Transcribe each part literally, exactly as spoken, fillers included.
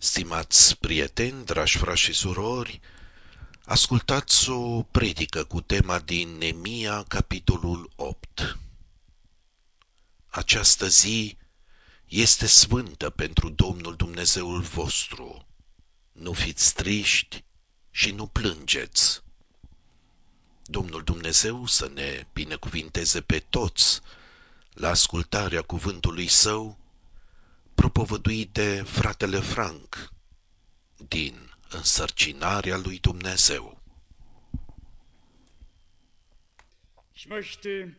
Stimați prieteni, dragi frați și surori, ascultați o predică cu tema din Neemia, capitolul opt. Această zi este sfântă pentru Domnul Dumnezeul vostru. Nu fiți triști și nu plângeți. Domnul Dumnezeu să ne binecuvinteze pe toți la ascultarea cuvântului Său, propovăduit de fratele Frank din Însărcinarea lui Dumnezeu. Ich möchte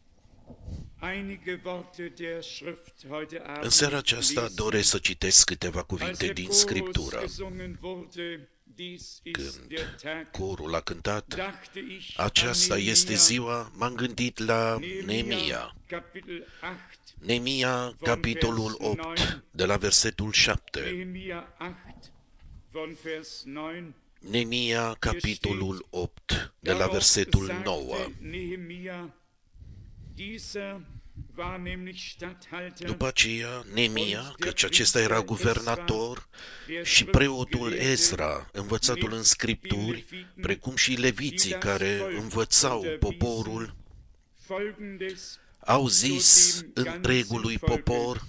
einige Worte der Schrift heute Abend În seara aceasta lesen. doresc să citesc câteva Als cuvinte der din Chorus Scriptură. gesungen wurde, dies ist Când der Tag, corul a cântat, dachte ich aceasta an este Nehemia, ziua, m-am gândit la Nehemia, Neemia. Kapitel acht, Neemia, capitolul opt, de la versetul șapte. Nehemia acht, von Vers neun. Neemia, capitolul opt, de la Darauf versetul sagte nouă. Nehemia, dieser war nämlich Statthalter, După aceea, Neemia, căci acesta era guvernator, și preotul Ezra, învățatul în Scripturi, precum și leviții care învățau poporul, folgendes au zis întregului popor: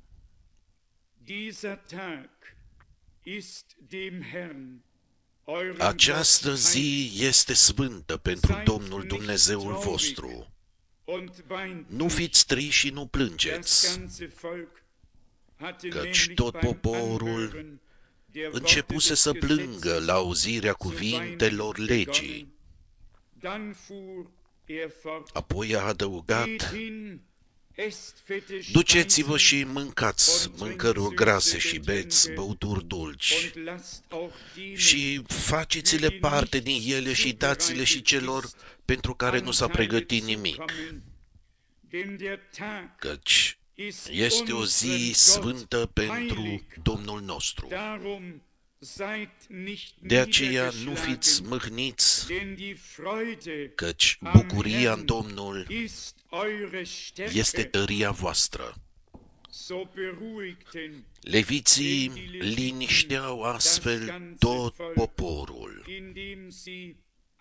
Dieser Tag ist dem Herrn, eurem această Gott, zi este sfântă pentru Domnul Dumnezeul vostru. und weint Nu nicht. fiți triși și nu Das plângeți, ganze Volk hatte căci nämlich tot beim poporul Anhören der Worte începuse des să plângă Gesetzes la auzirea zu weinen cuvintelor legii. begonnen. Dann fuhr er fort, Apoi a adăugat: geht hin, esst fette duceți-vă Speisen și mâncați mâncăruri grase și beți băuturi dulci und lasst auch dienen, și faceți-le parte din ele și dați-le și celor pentru care nu s-a pregătit nimic, denn der Tag căci ist este o zi unserem Gott sfântă pentru heilig. Domnul nostru. Darum seid nicht De aceea nu niedergeschlagen, fiți mâhniți, denn die Freude căci am bucuria în Herrn Domnul ist eure este Stärke. tăria voastră. So beruhigten Leviții linișteau astfel tot poporul. indem sie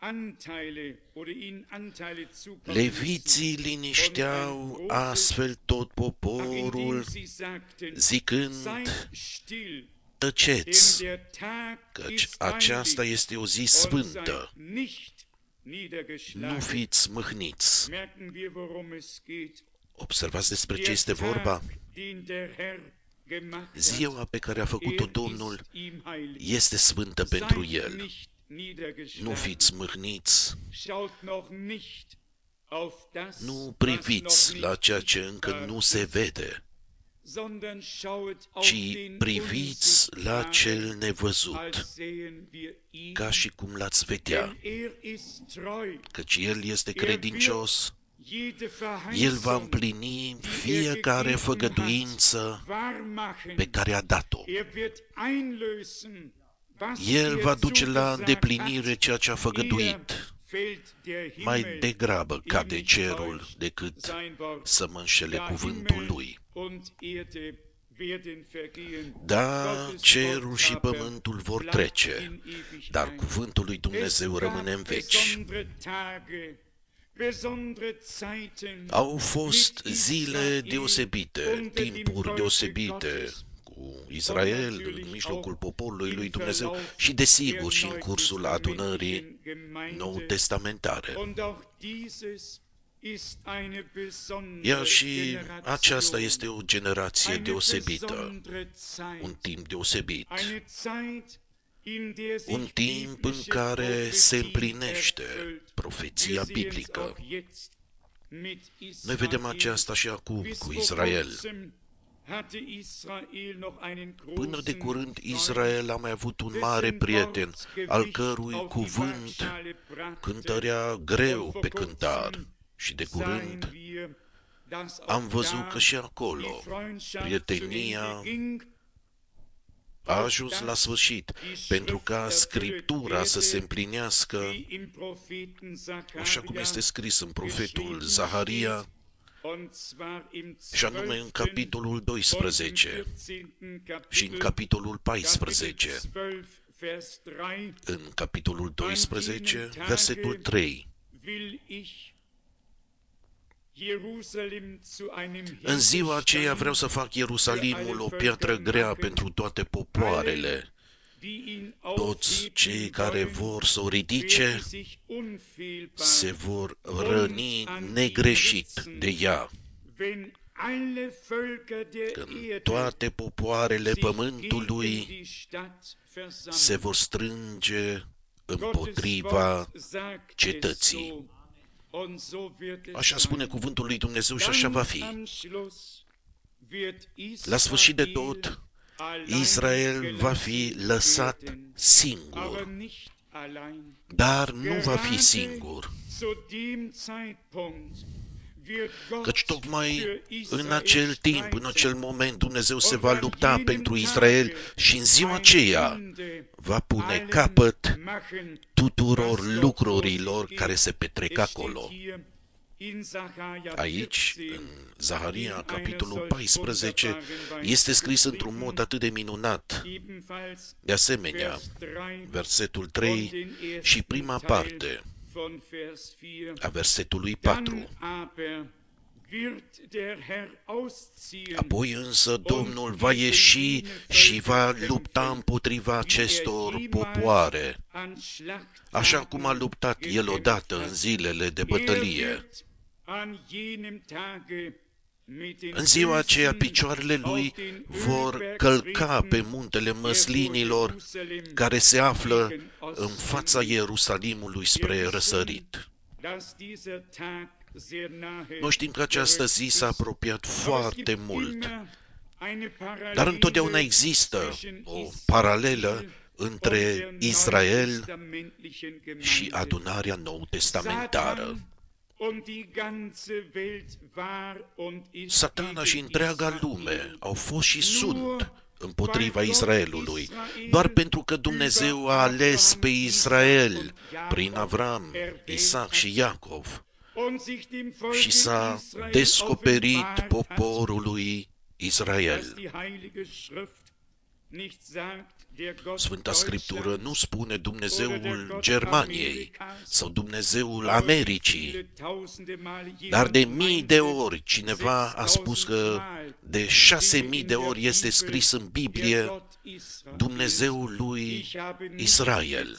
Anteile oder ihnen Anteile zukommen Leviții linișteau astfel tot ließen. Ach, poporul, indem sie sagten, zicând: seid still, denn tăceți, der Tag căci ist aceasta heilig, este o zi und sfântă. seid nicht Nu niedergeschlagen. fiți mâhniți. Merken wir, worum es geht. Observați despre ce Der este vorba? Tag, den der Herr gemacht hat, Ziua pe care a făcut-o er Domnul ist ihm heilig. este sfântă pentru Seid El. nicht Nu niedergeschlagen. fiți mâhniți, Schaut noch nicht auf das, nu was priviți noch la nicht ceea ce sichtbar încă nu ist, se vede, sondern schaut auf ci den priviți la cel Unsichtbaren, nevăzut, als sehen wir ihn, ca și cum l-ați vedea, denn er ist treu. căci El este credincios. Jede El va Verheißung împlini fiecare făgăduință wahr machen. pe care a dat-o. Er wird einlösen, was El er va duce la zugesagt îndeplinire hat. ceea ce a făgăduit. Eher fällt der Mai Himmel, degrabă cade ehe mich cerul täuscht decât sein Wort. să mă înșele Da cuvântul Himmel Lui. und Erde werden vergehen, Da, Gottes cerul Wort și aber pământul vor bleibt trece, in Ewigkeit. dar cuvântul lui Dumnezeu Es rămâne în gab veci. besondere Tage, besondere Zeiten, Au fost mit zile Israel deosebite, unter dem timpuri Volke deosebite, Gottes. cu Israel în mijlocul poporului lui Dumnezeu și, desigur, și în cursul adunării Nou Testamentare. Und auch dieses ist eine besondere Iar și Generation, aceasta este o generație eine deosebită, besondere Zeit, un timp deosebit, eine Zeit, in der sich un timp în biblische care se Prophetie împlinește erfüllt. profeția Wir sehen's biblică. auch jetzt mit Noi vedem Israel. aceasta și acum Bis cu vor Israel. kurzem hatte Israel noch einen Până de großen curând, Freund, Israel a mai avut un mare dessen prieten, Wortgewicht al cărui auf die cuvânt Waagschale brachte. cântărea greu pe cântar. Și de curând Sahen wir, dass auch am văzut da că și die acolo Freundschaft prietenia zu Ende ging, a ajuns la sfârșit, pentru ca Scriptura să se împlinească, wie im Propheten așa cum Zacharia este scris în profetul Zaharia, și anume în capitolul doisprezece și în capitolul paisprezece. În capitolul doisprezece, versetul trei. În ziua aceea vreau să fac Ierusalimul o piatră grea pentru toate popoarele. Toți cei care vor să o ridice se vor răni negreșit de ea. Când toate popoarele pământului se vor strânge împotriva cetății. Așa spune cuvântul lui Dumnezeu și așa va fi. La sfârșit de tot, Israel va fi lăsat singur, dar nu va fi singur, căci tocmai în acel timp, în acel moment, Dumnezeu se va lupta pentru Israel și în ziua aceea va pune capăt tuturor lucrurilor care se petrec acolo. Aici, în Zaharia, capitolul paisprezece, este scris într-un mod atât de minunat. De asemenea, versetul trei și prima parte a versetului patru. Apoi însă Domnul va ieși și va lupta împotriva acestor popoare, așa cum a luptat El odată în zilele de bătălie. În ziua aceea, picioarele lui vor călca pe muntele măslinilor care se află în fața Ierusalimului spre răsărit. Noi știm că această zi s-a apropiat foarte mult, dar întotdeauna există o paralelă între Israel și adunarea nou-testamentară. Satana și întreaga lume au fost și sunt împotriva Israelului, doar pentru că Dumnezeu a ales pe Israel prin Avram, Isaac și Iacov și s-a descoperit poporului Israel. Sfânta Scriptură nu spune Dumnezeul Germaniei sau Dumnezeul Americii, dar de mii de ori cineva a spus că de șase mii de ori este scris în Biblie Dumnezeul lui Israel.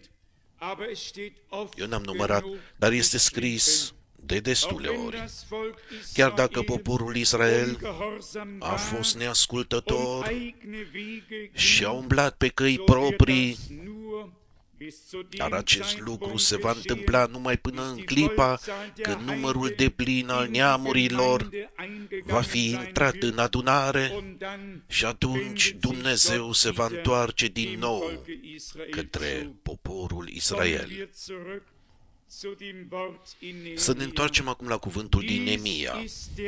Eu n-am numărat, dar este scris de destule ori. Chiar dacă poporul Israel a fost neascultător și a umblat pe căi proprii, dar acest lucru se va întâmpla numai până în clipa când numărul deplin al neamurilor va fi intrat în adunare și atunci Dumnezeu se va întoarce din nou către poporul Israel. Să ne întoarcem acum la cuvântul din Neemia.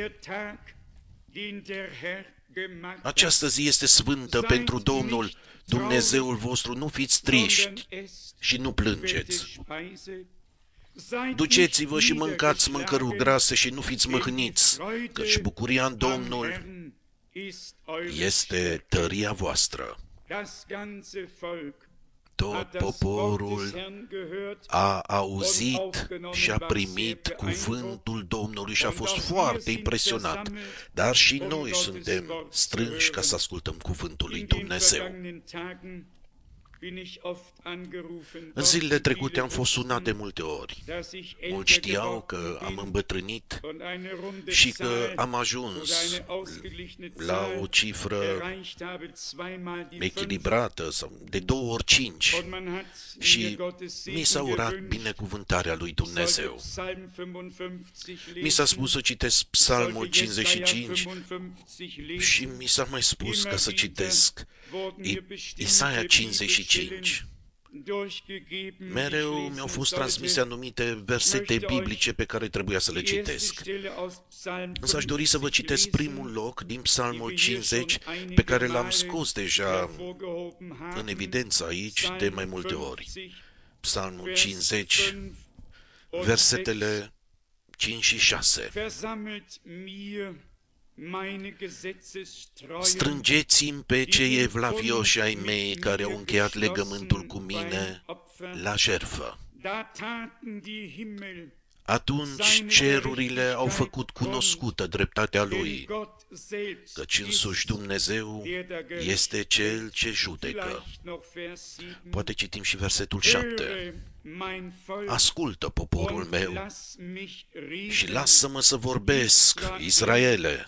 Această zi este sfântă pentru Domnul, Dumnezeul vostru, nu fiți triști și nu plângeți. Duceți-vă și mâncați mâncăruri grase și nu fiți mâhniți, căci bucuria în Domnul este tăria voastră. Tot poporul a auzit și a primit cuvântul Domnului și a fost foarte impresionat. Dar și noi suntem strânși ca să ascultăm cuvântul lui Dumnezeu. În zilele trecute am fost sunat de multe ori. Mulți știau că am îmbătrânit și că am ajuns la o cifră echilibrată, sau de două ori cinci, și mi s-a urat binecuvântarea lui Dumnezeu. Mi s-a spus să citesc Psalmul cincizeci și cinci și mi s-a mai spus ca să citesc Isaia cincizeci și cinci. Mereu mi-au fost transmise anumite versete biblice pe care trebuia să le citesc. Însă aș dori să vă citesc primul loc din Psalmul cincizeci, pe care l-am scos deja în evidență aici de mai multe ori. Psalmul cincizeci, versetele cinci și șase. Strângeți-mi pe cei evlavioși ai mei care au încheiat legământul cu mine la jertfă. Atunci cerurile au făcut cunoscută dreptatea Lui, căci însuși Dumnezeu este Cel ce judecă. Poate citim și versetul șapte. Ascultă, poporul meu, și lasă-mă să vorbesc, Israele,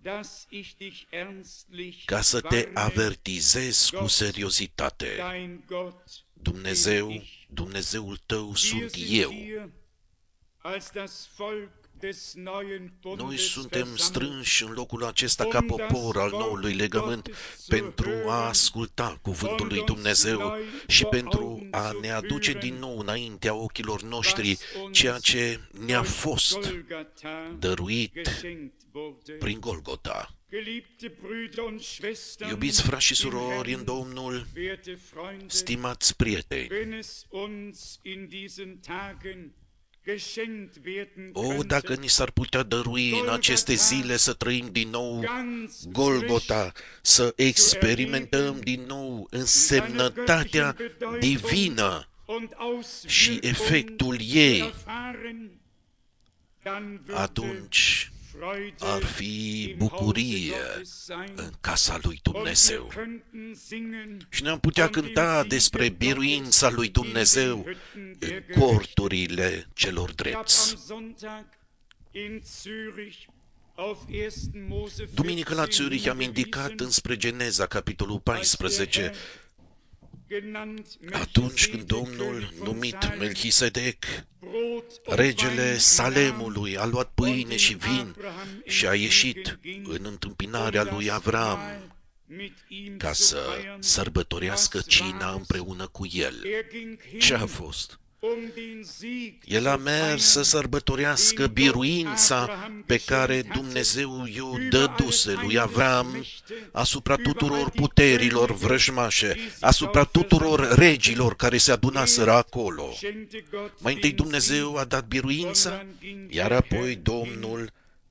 ca să te avertizez cu seriozitate. Dumnezeu, Dumnezeul tău sunt eu. Noi suntem strânși în locul acesta ca popor al noului legământ pentru a asculta cuvântul lui Dumnezeu și pentru a ne aduce din nou înaintea ochilor noștri ceea ce ne-a fost dăruit prin Golgota. Iubiți frați și surori în Domnul, stimați prieteni, o, dacă ni s-ar putea dărui în aceste zile să trăim din nou Golgota, să experimentăm din nou însemnătatea divină și efectul ei, atunci ar fi bucurie în casa lui Dumnezeu. Și ne-am putea cânta despre biruința lui Dumnezeu în corturile celor drepți. Duminică la Zurich am indicat înspre Geneza, capitolul paisprezece, atunci când Domnul, numit Melchisedec, regele Salemului, a luat pâine și vin și a ieșit în întâmpinarea lui Avram ca să sărbătorească cina împreună cu el. Ce a fost? El a mers să sărbătorească biruința pe care Dumnezeu i-o dăduse lui Avram asupra tuturor puterilor vrăjmașe, asupra tuturor regilor care se adunaseră acolo. Mai întâi Dumnezeu a dat biruința, iar apoi Domnul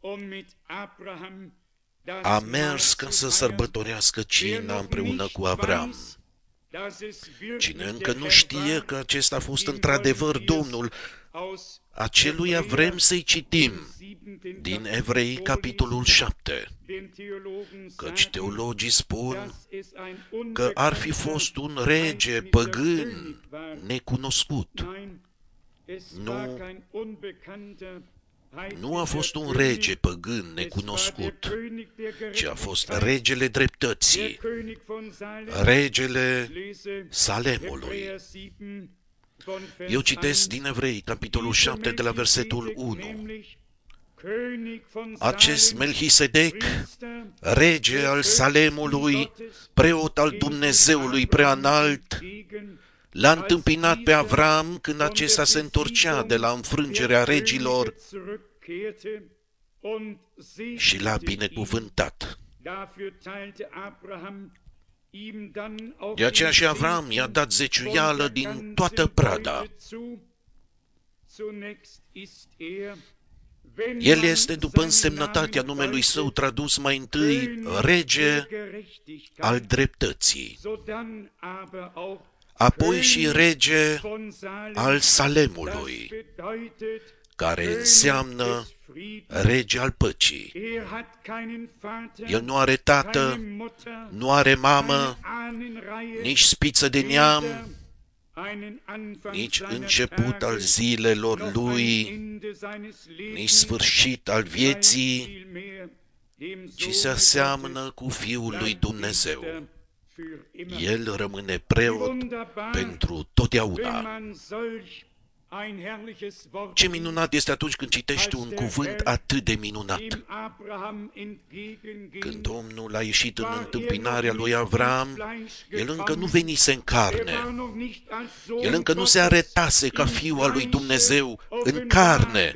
a mers ca să sărbătorească cina împreună cu Avram. Cine încă nu știe că acesta a fost într-adevăr Domnul, aceluia vrem să-i citim din Evrei, capitolul șapte, căci teologii spun că ar fi fost un rege păgân necunoscut. Nu, nu a fost un rege păgân necunoscut, ci a fost regele dreptății, regele Salemului. Eu citesc din Evrei, capitolul șapte, de la versetul unu. Acest Melchisedec, rege al Salemului, preot al Dumnezeului preanalt, l-a întâmpinat pe Avram când acesta se întorcea de la înfrângerea regilor și l-a binecuvântat. De aceea și Avram i-a dat zeciuială din toată prada. El este, după însemnătatea numelui său, tradus mai întâi rege al dreptății, apoi și rege al Salemului, care înseamnă rege al păcii. El nu are tată, nu are mamă, nici spiță de neam, nici început al zilelor lui, nici sfârșit al vieții, ci se aseamănă cu Fiul lui Dumnezeu. El rămâne preot pentru totdeauna. Ce minunat este atunci când citești un cuvânt atât de minunat. Când Domnul a ieșit în întâmpinarea lui Avram, el încă nu venise în carne. El încă nu se arătase ca Fiul al lui Dumnezeu în carne.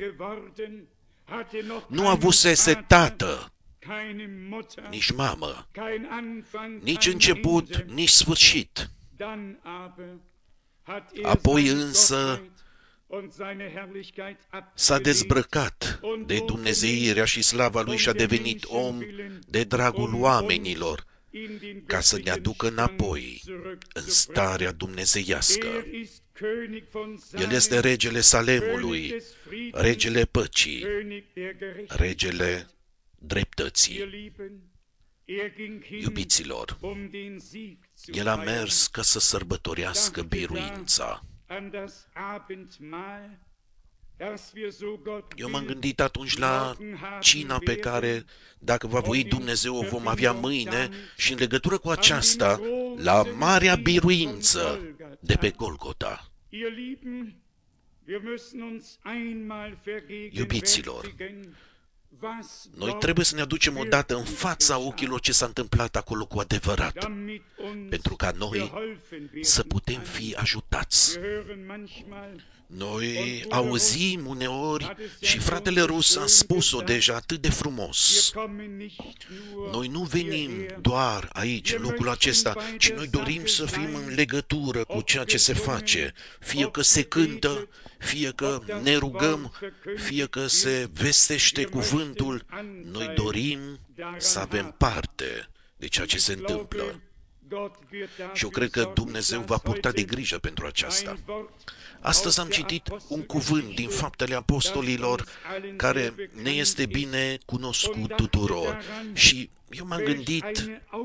Nu avusese tată, nici mamă, nici început, nici sfârșit. Apoi însă S-a dezbrăcat de dumnezeirea și slava lui și a devenit om de dragul oamenilor, ca să ne aducă înapoi în starea dumnezeiască. El este regele Salemului, regele păcii, regele dreptății. Iubiților, el a mers ca să sărbătorească biruința. Eu m-am gândit atunci la cina pe care, dacă va voi Dumnezeu, o vom avea mâine și în legătură cu aceasta, la marea biruință de pe Golgota. Iubiților, noi trebuie să ne aducem odată în fața ochilor ce s-a întâmplat acolo cu adevărat, pentru ca noi să putem fi ajutați. Noi auzim uneori și fratele Rus a spus-o deja atât de frumos. Noi nu venim doar aici, în locul acesta, ci noi dorim să fim în legătură cu ceea ce se face, fie că se cântă, fie că ne rugăm, fie că se vestește cuvântul, noi dorim să avem parte de ceea ce se întâmplă. Și eu cred că Dumnezeu va purta de grijă pentru aceasta. Astăzi am citit un cuvânt din Faptele Apostolilor care ne este bine cunoscut tuturor. Și eu m-am gândit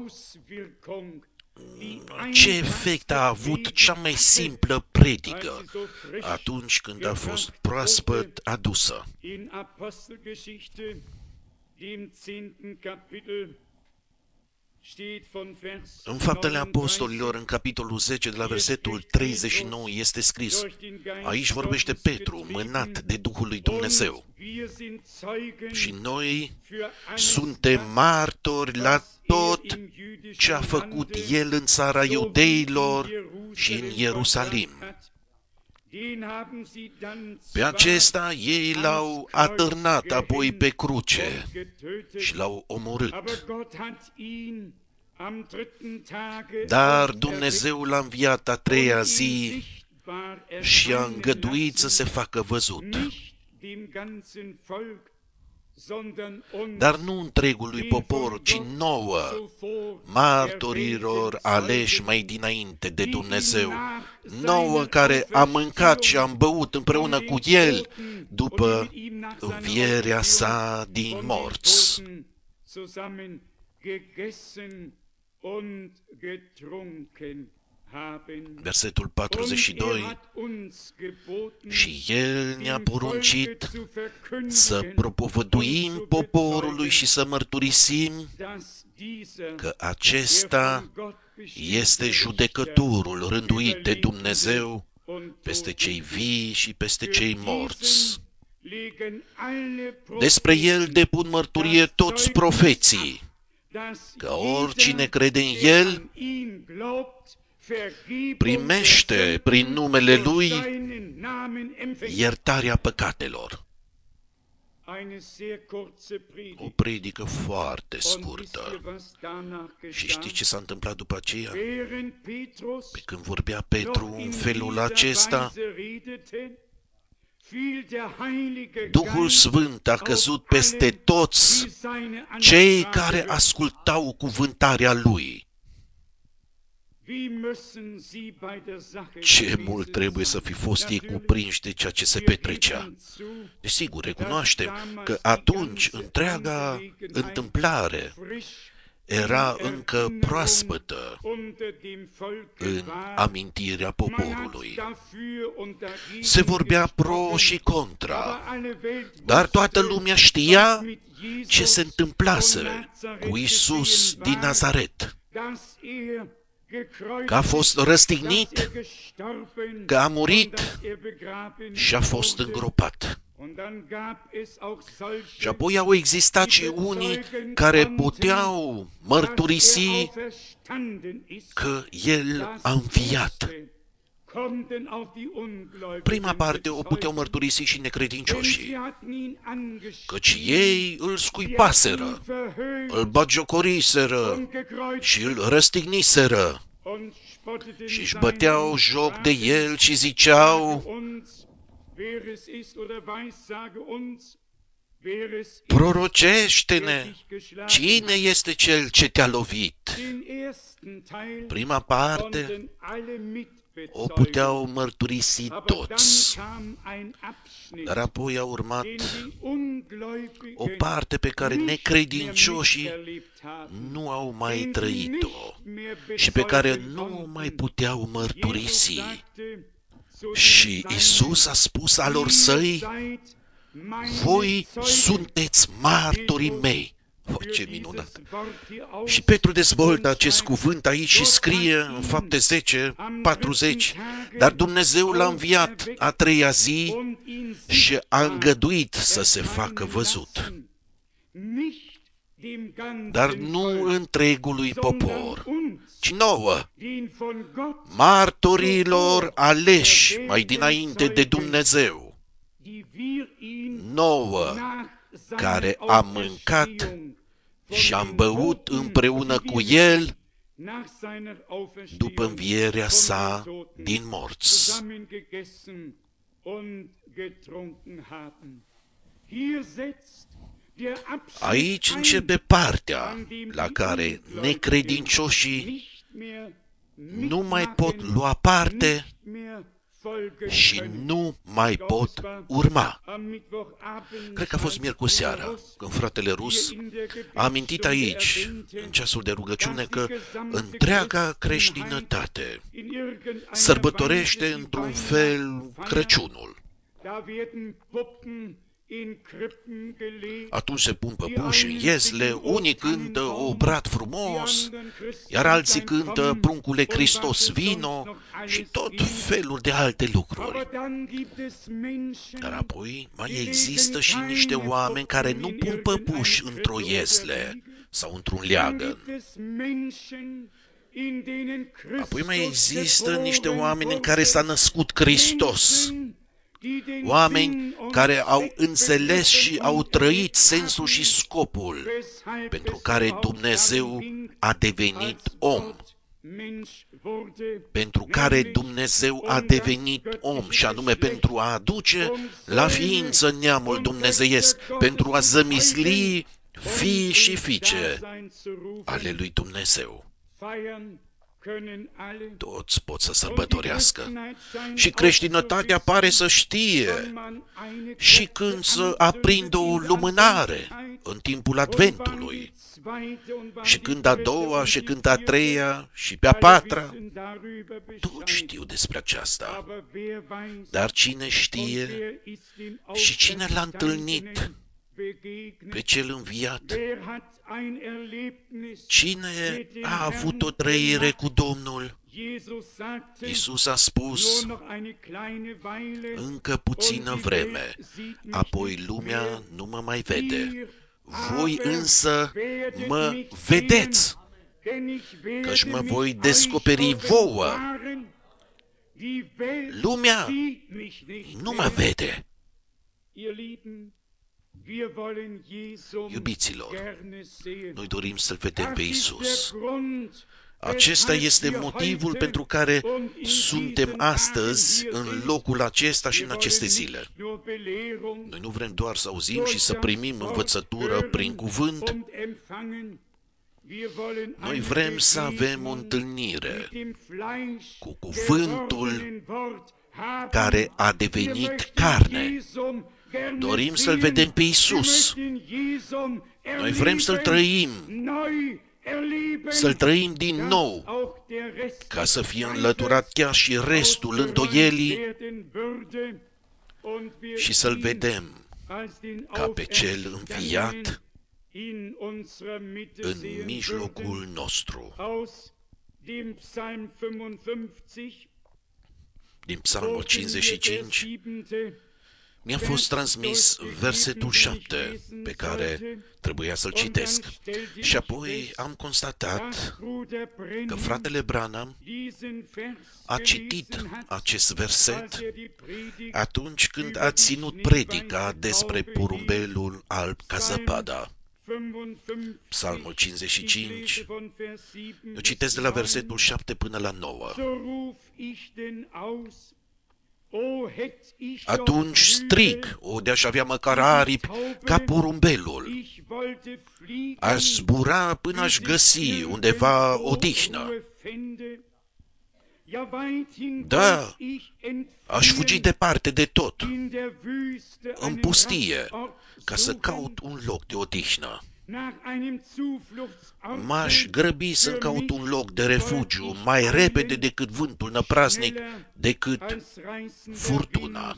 ce efect a avut cea mai simplă predică atunci când a fost proaspăt adusă. În Faptele Apostolilor, în capitolul zece, de la versetul treizeci și nouă, este scris: aici vorbește Petru, mânat de Duhul lui Dumnezeu. Și noi suntem martori la tot ce a făcut El în țara iudeilor și în Ierusalim. Pe acesta ei l-au atârnat apoi pe cruce și l-au omorât. Dar Dumnezeu l-a înviat a treia zi și a îngăduit să se facă văzut. Dar nu întregului popor, ci nouă, martorilor aleși mai dinainte de Dumnezeu, nouă care am mâncat și am băut împreună cu El după învierea sa din morți. Versetul patruzeci și doi: și El ne-a poruncit să propovăduim poporului și să mărturisim că acesta este judecătorul rânduit de Dumnezeu peste cei vii și peste cei morți. Despre El depun mărturie toți profeții, că oricine crede în El primește prin numele Lui iertarea păcatelor. O predică foarte scurtă. Și știți ce s-a întâmplat după aceea? Pe când vorbea Petru în felul acesta, Duhul Sfânt a căzut peste toți cei care ascultau cuvântarea Lui. Ce mult trebuie să fi fost ei cuprinși de ceea ce se petrecea. Desigur, recunoaștem că atunci întreaga întâmplare era încă proaspătă în amintirea poporului. Se vorbea pro și contra, dar toată lumea știa ce se întâmplase cu Iisus din Nazaret. Că a fost răstignit, că a murit și a fost îngropat. Și apoi au existat și unii care puteau mărturisi că El a înviat. Prima parte o puteau mărturisi și necredincioșii, căci ei îl scuipaseră, îl batjocoriseră și îl răstigniseră și își băteau joc de El și ziceau: Prorocește-ne, cine este cel ce te-a lovit? Prima parte o puteau mărturisi toți, dar apoi a urmat o parte pe care necredincioșii nu au mai trăit-o și pe care nu mai puteau mărturisi. Și Iisus a spus alor săi: voi sunteți martorii mei. O, ce minunat! Și Petru dezvoltă acest cuvânt aici și scrie în Fapte zece, patruzeci, dar Dumnezeu l-a înviat a treia zi și a îngăduit să se facă văzut. Dar nu întregului popor, ci nouă, martorilor aleși mai dinainte de Dumnezeu, nouă, care am mâncat și am băut împreună cu El după învierea sa din morți. Aici începe partea la care necredincioșii nu mai pot lua parte și nu mai pot urma. Cred că a fost miercuri seara, când fratele Rus a amintit aici, în ceasul de rugăciune, că întreaga creștinătate sărbătorește într-un fel Crăciunul. Atunci se pun păpuși în iesle, unii cântă obrat frumos, iar alții cântă Pruncule Hristos vino și tot felul de alte lucruri. Dar apoi mai există și niște oameni care nu pun păpuși într-o iesle sau într-un leagăn. Apoi mai există niște oameni în care s-a născut Hristos. Oameni care au înțeles și au trăit sensul și scopul pentru care Dumnezeu a devenit om. Pentru care Dumnezeu a devenit om, și anume pentru a aduce la ființă neamul dumnezeiesc, pentru a zămisli fii și fiice ale lui Dumnezeu. Toți pot să sărbătorească. Și creștinătatea pare să știe și când să aprindă o lumânare în timpul Adventului, și când a doua, și când a treia, și pe a patra. Toți știu despre aceasta. Dar cine știe și cine l-a întâlnit pe cel înviat? Cine a avut o trăire cu Domnul? Iisus a spus: încă puțină vreme, apoi lumea nu mă mai vede. Voi însă mă vedeți, căci mă voi descoperi vouă. Lumea nu mă vede. Iubiților, noi dorim să-L vedem pe Iisus. Acesta este motivul pentru care suntem astăzi în locul acesta și în aceste zile. Noi nu vrem doar să auzim și să primim învățătură prin cuvânt. Noi vrem să avem o întâlnire cu cuvântul care a devenit carne. Dorim să-L vedem pe Iisus. Noi vrem să-L trăim, să-L trăim din nou, ca să fie înlăturat chiar și restul îndoielii și să-L vedem ca pe Cel înviat în mijlocul nostru. Din Psalmul cincizeci și cinci mi-a fost transmis versetul șapte, pe care trebuia să-l citesc. Și apoi am constatat că fratele Branham a citit acest verset atunci când a ținut predica despre porumbelul alb ca zăpada. Psalmul cincizeci și cinci, eu citesc de la versetul șapte până la nouă. Atunci strig, o de-aș avea măcar aripi ca porumbelul. Aș zbura până aș găsi undeva odihnă. Da, aș fugi departe de tot, în pustie, ca să caut un loc de odihnă. M-aș grăbi să caut un loc de refugiu mai repede decât vântul năprasnic, decât furtuna.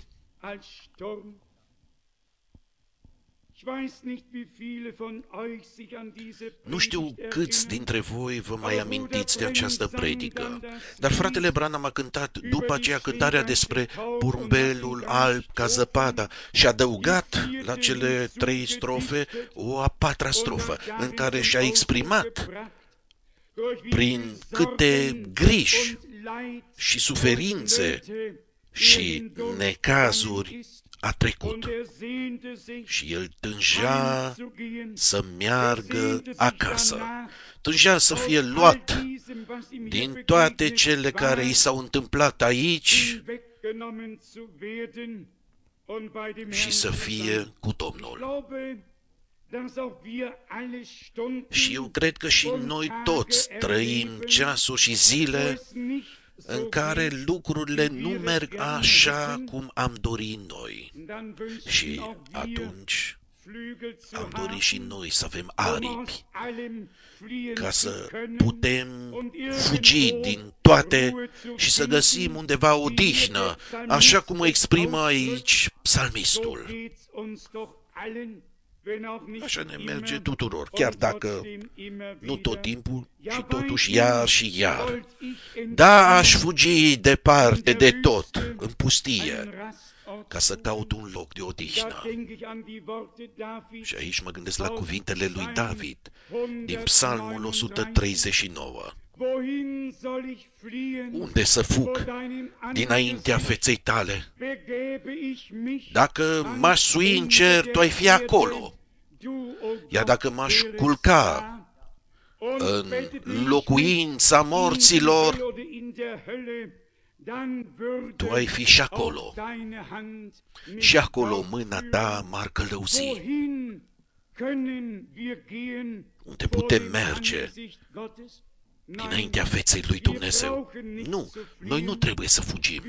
Nu știu câți dintre voi vă mai amintiți de această predică, dar fratele Branham a cântat după aceea cântarea despre porumbelul alb ca zăpada și a adăugat la cele trei strofe o a patra strofă, în care și-a exprimat prin câte griji și suferințe și necazuri a trecut. Și el tângea să meargă acasă, tângea să fie luat din toate cele care i s-au întâmplat aici și să fie cu Domnul. Și eu cred că și noi toți trăim ceasuri și zile în care lucrurile nu merg așa cum am dorit noi. Și atunci am dorit și noi să avem aripi, ca să putem fugi din toate și să găsim undeva odihnă, așa cum o exprimă aici psalmistul. Așa ne merge tuturor, chiar dacă nu tot timpul și totuși iar și iar. Da, aș fugi departe de tot, în pustie, ca să caut un loc de odihnă. Și aici mă gândesc la cuvintele lui David, din Psalmul o sută treizeci și nouă. Unde să fug dinaintea feței tale? Dacă m-aș sui în cer, tu ai fi acolo. Iar dacă m-aș culca în locuința morților, tu ai fi și acolo. Și acolo mâna ta m-ar călăuzi. Unde putem merge dinaintea feței lui Dumnezeu? Nu, noi nu trebuie să fugim.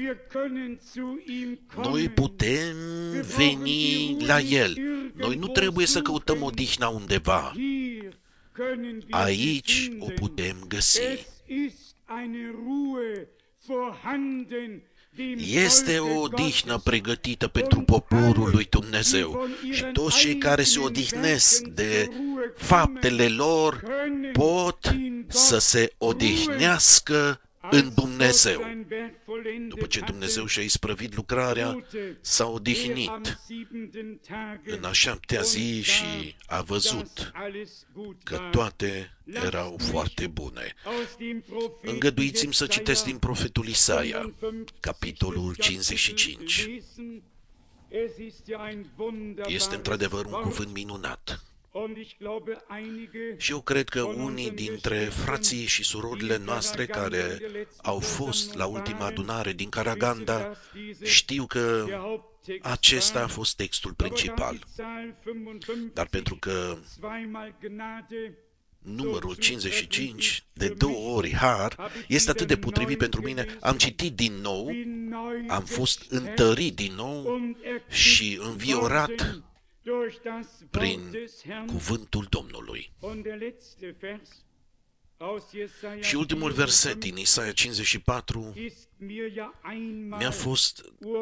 Noi putem veni la El. Noi nu trebuie să căutăm odihna undeva. Aici o putem găsi. Este o odihnă pregătită pentru poporul lui Dumnezeu și toți cei care se odihnesc de faptele lor pot să se odihnească în Dumnezeu. După ce Dumnezeu și-a isprăvit lucrarea, s-a odihnit în a șaptea zi și a văzut că toate erau foarte bune. Îngăduiți-mi să citesc din profetul Isaia, capitolul cincizeci și cinci. Este într-adevăr un cuvânt minunat. Și eu cred că unii dintre frații și surorile noastre care au fost la ultima adunare din Karaganda știu că acesta a fost textul principal. Dar pentru că numărul cincizeci și cinci, de două ori har, este atât de potrivit pentru mine, am citit din nou, am fost întărit din nou și înviorat prin cuvântul Domnului. Și ultimul verset din Isaia cincizeci și patru mi-a fost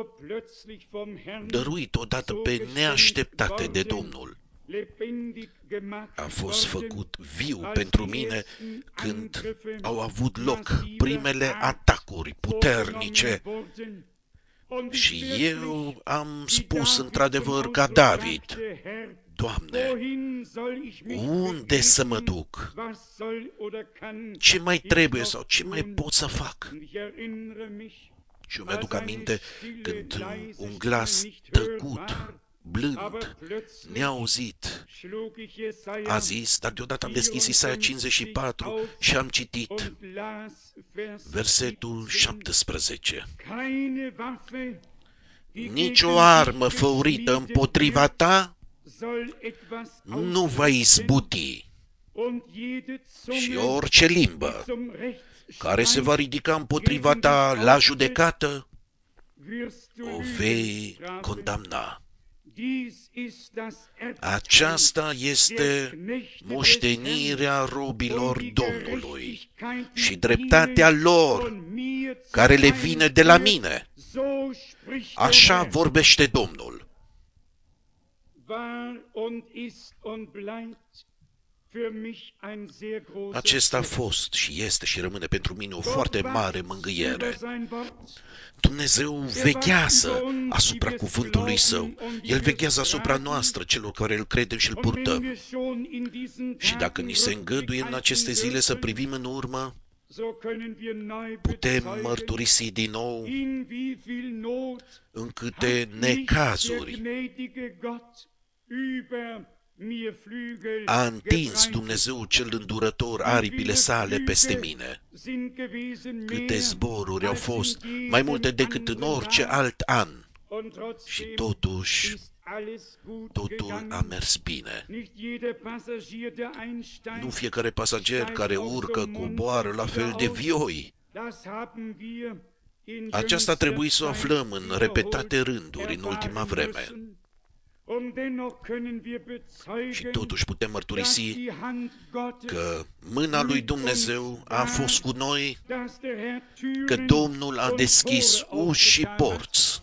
dăruit odată pe neașteptate de Domnul. A fost făcut viu pentru mine când au avut loc primele atacuri puternice. Și eu am spus într-adevăr ca David: Doamne, unde să mă duc? Ce mai trebuie sau ce mai pot să fac? Și eu mi-aduc aminte când un glas tăcut, blând, neauzit, a zis, dar deodată am deschis Isaia cincizeci și patru și am citit versetul șaptesprezece. nicio armă făurită împotriva ta nu va izbuti și orice limbă care se va ridica împotriva ta la judecată o vei condamna. Aceasta este moștenirea robilor Domnului și dreptatea lor care le vine de la mine. Așa vorbește Domnul. Acesta a fost și este și rămâne pentru mine o foarte mare mângâiere. Dumnezeu veghează asupra cuvântului Său. El veghează asupra noastră, celor care îl credem și îl purtăm. Și dacă ni se îngăduie în aceste zile să privim în urmă, putem mărturisi din nou în câte necazuri a întins Dumnezeu cel îndurător aripile sale peste mine. Câte zboruri au fost, mai multe decât în orice alt an. Și totuși, totul a mers bine. Nu fiecare pasager care urcă coboară la fel de vioi. Aceasta trebuie să o aflăm în repetate rânduri în ultima vreme. Și totuși putem mărturisi că mâna lui Dumnezeu a fost cu noi, că Domnul a deschis uși și porți.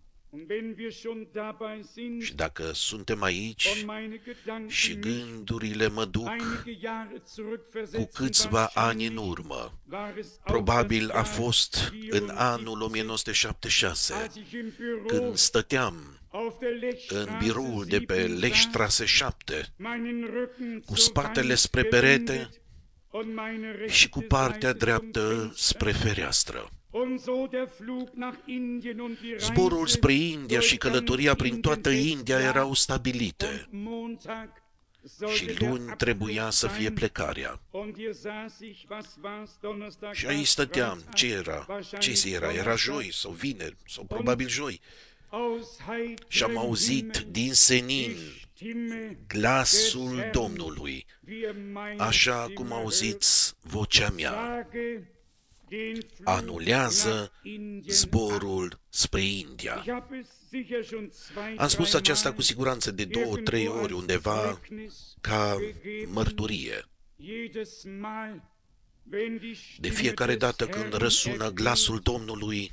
Și dacă suntem aici și gândurile mă duc cu câțiva ani în urmă, probabil a fost în anul o mie nouă sute șaptezeci și șase, când stăteam în biroul de pe Lechstraße șapte, cu spatele spre perete și cu partea dreaptă spre fereastră. Zborul spre India și călătoria prin toată India erau stabilite și luni trebuia să fie plecarea. Și aici stăteam. Ce era? Ce zi era? Era joi sau vineri sau probabil joi. Și am auzit din senin glasul Domnului, așa cum auziți vocea mea: anulează zborul spre India. Am spus aceasta cu siguranță de două, trei ori undeva ca mărturie. De fiecare dată când răsună glasul Domnului,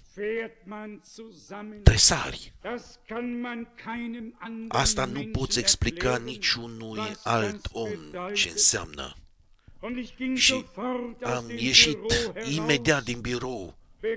tresari. Asta nu poți explica niciunui alt om ce înseamnă. Și am ieșit imediat din birou,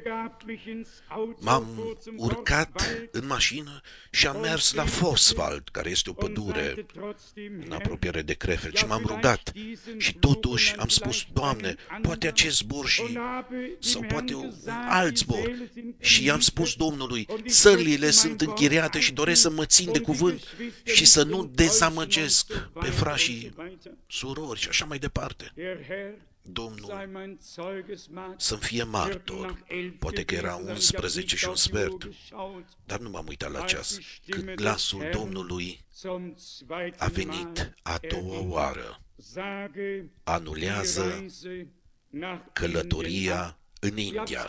m-am urcat în mașină și am mers la Vosswald, care este o pădure în apropiere de Krefeld, și m-am rugat. Și totuși am spus: Doamne, poate acest zbor și, sau poate un alt zbor. Și i-am spus Domnului: sălile sunt închiriate și doresc să mă țin de cuvânt și să nu dezamăgesc pe frașii, surori și așa mai departe. Domnul să-mi fie martor. Poate că era unsprezece și un sfert, dar nu m-am uitat la ceas. Când glasul Domnului a venit a doua oară: anulează călătoria în India.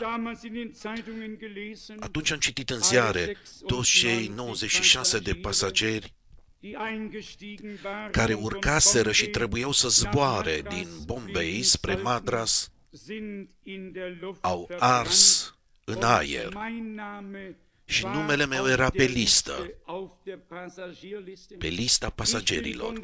Atunci am citit în ziare toți cei nouăzeci și șase de pasageri care urcaseră și trebuiau să zboare din Bombay spre Madras au ars în aer și numele meu era pe listă, pe lista pasagerilor.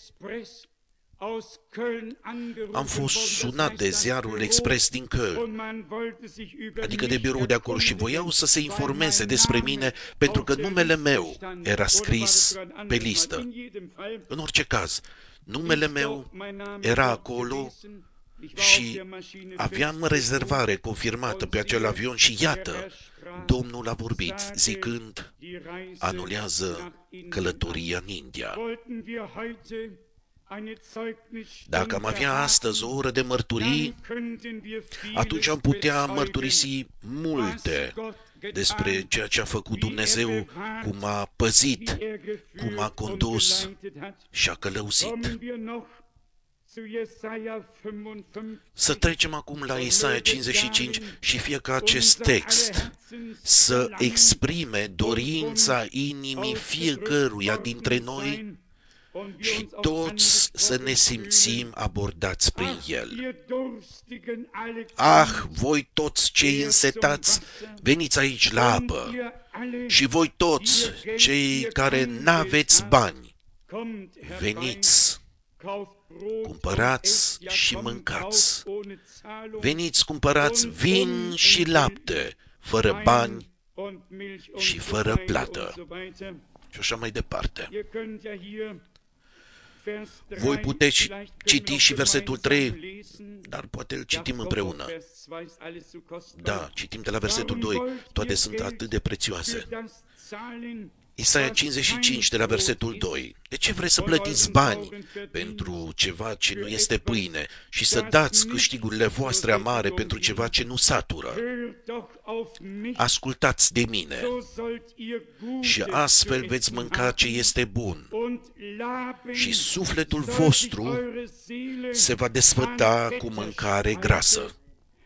Am fost sunat de ziarul Express din Köln, adică de birou de acolo, și voiau să se informeze despre mine pentru că numele meu era scris pe listă. În orice caz, numele meu era acolo și aveam rezervare confirmată pe acel avion și iată, Domnul a vorbit zicând: anulează călătoria în India. Dacă am avea astăzi o oră de mărturii, atunci am putea mărturisi multe despre ceea ce a făcut Dumnezeu, cum a păzit, cum a condus și a călăuzit. Să trecem acum la Isaia cincizeci și cinci și fie ca acest text să exprime dorința inimii fiecăruia dintre noi și toți să ne simțim abordați prin el. Ah, voi toți cei însetați, veniți aici la apă, și voi toți cei care n-aveți bani, veniți, cumpărați și mâncați. Veniți, cumpărați vin și lapte, fără bani și fără plată. Și așa mai departe. Voi puteți citi și versetul trei, dar poate îl citim împreună. Da, citim de la versetul doi. Toate sunt atât de prețioase. Isaia cincizeci și cinci de la versetul doi. De ce vreți să plătiți bani pentru ceva ce nu este pâine și să dați câștigurile voastre amare pentru ceva ce nu satură? Ascultați de mine și astfel veți mânca ce este bun și sufletul vostru se va desfăta cu mâncare grasă.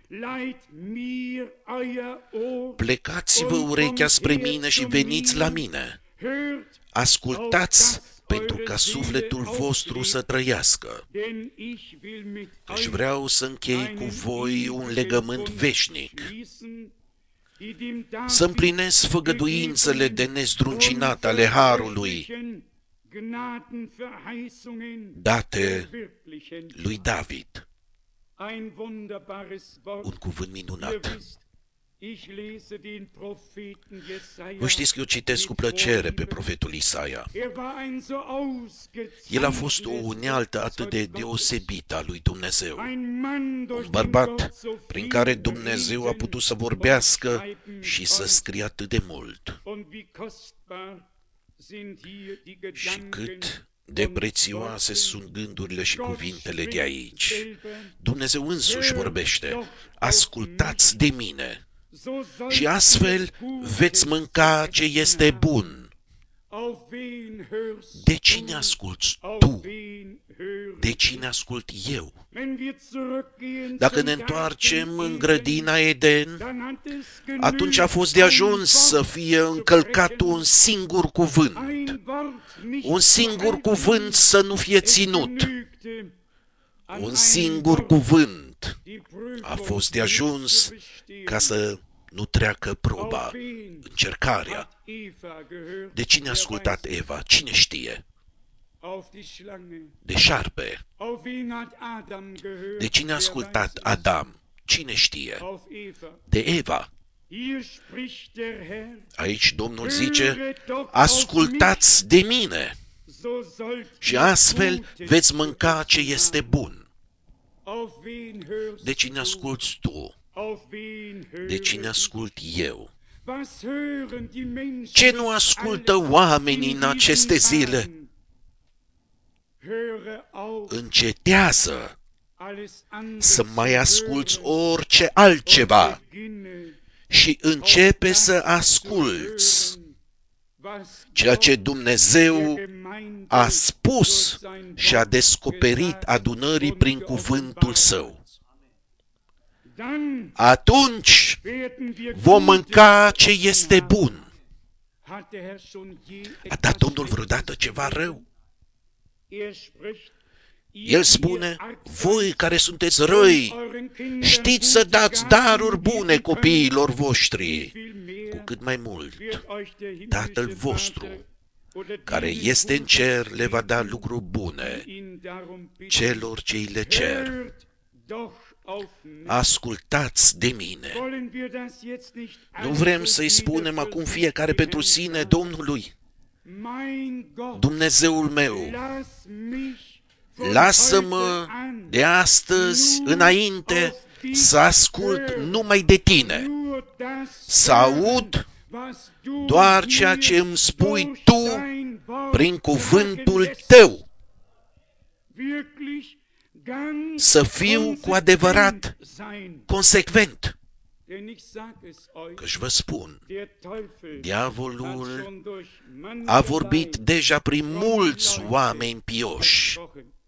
Plecați-vă urechea spre mine și veniți la mine. Ascultați pentru ca sufletul vostru să trăiască. Căci vreau să închei cu voi un legământ veșnic, să împlinesc făgăduințele de nezdruncinat ale harului date lui David. Un cuvânt minunat. Vă știți că eu citesc cu plăcere pe profetul Isaia. El a fost o unealtă atât de deosebită a lui Dumnezeu. Un bărbat prin care Dumnezeu a putut să vorbească și să scrie atât de mult. Și cât de prețioase sunt gândurile și cuvintele de aici. Dumnezeu însuși vorbește. Ascultați de mine și astfel veți mânca ce este bun. De cine asculți tu? De cine ascult eu? Dacă ne întoarcem în grădina Eden, atunci a fost de ajuns să fie încălcat un singur cuvânt. Un singur cuvânt să nu fie ținut. Un singur cuvânt a fost de ajuns ca să nu treacă proba, încercarea. De cine a ascultat Eva? Cine știe? De șarpe. De cine a ascultat Adam? Cine știe? De Eva. Aici Domnul zice, ascultați de mine și astfel veți mânca ce este bun. De cine asculți tu? De cine ascult eu? Ce nu ascultă oamenii în aceste zile? Încetează să mai asculți orice altceva și începe să asculți ceea ce Dumnezeu a spus și a descoperit adunării prin cuvântul Său. Atunci vom mânca ce este bun. A dat Domnul vreodată ceva rău? El spune, voi care sunteți răi, știți să dați daruri bune copiilor voștri, cu cât mai mult Tatăl vostru, care este în cer, le va da lucruri bune celor ce îi le cer. Ascultați de mine. Nu vrem să-i spunem acum fiecare pentru sine Domnului, Dumnezeul meu, lasă-mă de astăzi înainte să ascult numai de tine, să aud doar ceea ce îmi spui tu prin cuvântul tău. să fiu cu adevărat consecvent. Căci vă spun, diavolul a vorbit deja prin mulți oameni pioși.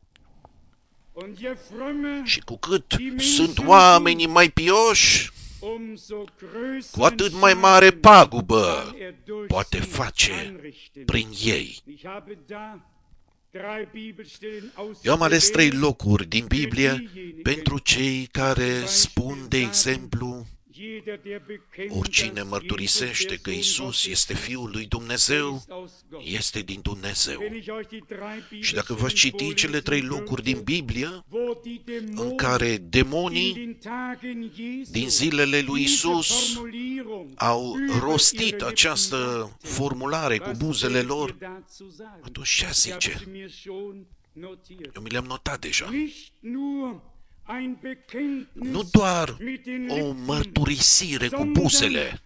Și cu cât sunt oamenii mai pioși, cu atât mai mare pagubă poate face prin ei. Eu am ales trei locuri din Biblie pentru cei care spun, de exemplu, oricine mărturisește că Iisus este Fiul lui Dumnezeu, este din Dumnezeu. Și dacă vă citi cele trei locuri din Biblie în care demonii din zilele lui Iisus au rostit această formulare cu buzele lor, atunci ce zice? Eu mi le-am notat deja. Nu doar o mărturisire cu buzele,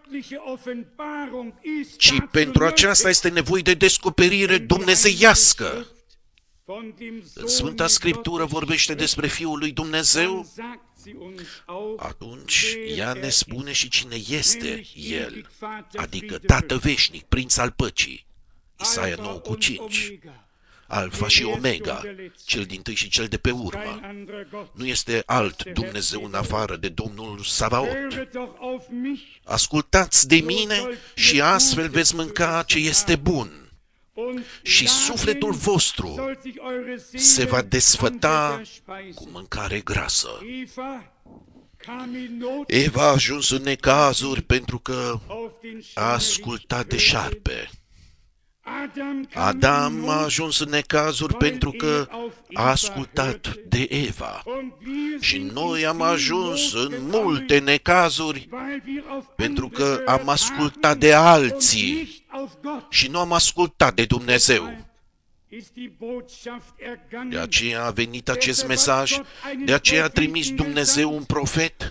ci pentru aceasta este nevoie de descoperire dumnezeiască. În Sfânta Scriptură vorbește despre Fiul lui Dumnezeu, atunci ea ne spune și cine este El, adică Tată Veșnic, Prinț al Păcii. Isaia nouă cu cinci. Alfa și Omega, cel dintâi și cel de pe urmă. Nu este alt Dumnezeu în afară de Domnul Sabaot. Ascultați de mine și astfel veți mânca ce este bun. Și sufletul vostru se va desfăta cu mâncare grasă. Eva a ajuns în necazuri pentru că a ascultat de șarpe. Adam a ajuns în necazuri pentru că a ascultat de Eva. Și noi am ajuns în multe necazuri pentru că am ascultat de alții și nu am ascultat de Dumnezeu. De aceea a venit acest mesaj, de aceea a trimis Dumnezeu un profet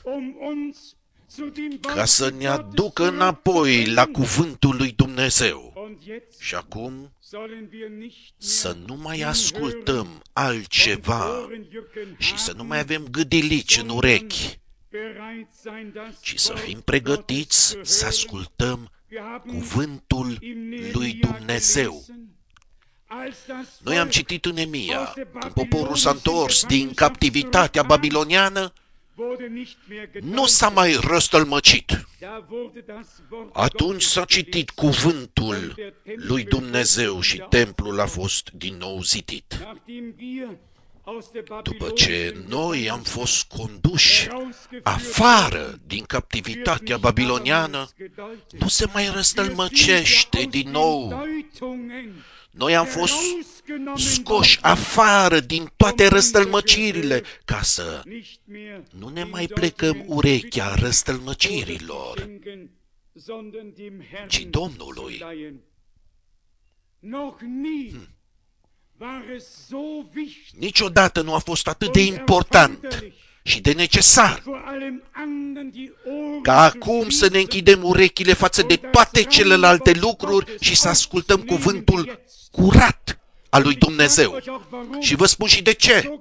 ca să ne aducă înapoi la cuvântul lui Dumnezeu. Și acum să nu mai ascultăm altceva și să nu mai avem gâdilici în urechi, ci să fim pregătiți să ascultăm cuvântul lui Dumnezeu. Noi am citit în Nemia, când poporul s-a întors din captivitatea babiloniană, nu s-a mai răstălmăcit. Atunci s-a citit cuvântul lui Dumnezeu și templul a fost din nou zidit. După ce noi am fost conduși afară din captivitatea babiloniană, nu se mai răstălmăcește din nou. Noi am fost scoși afară din toate răstălmăcirile ca să nu ne mai plecăm urechea răstălmăcirilor, ci Domnului. Hmm. Niciodată nu a fost atât de important și de necesar ca acum să ne închidem urechile față de toate celelalte lucruri și să ascultăm cuvântul curat al lui Dumnezeu. Și vă spun și de ce.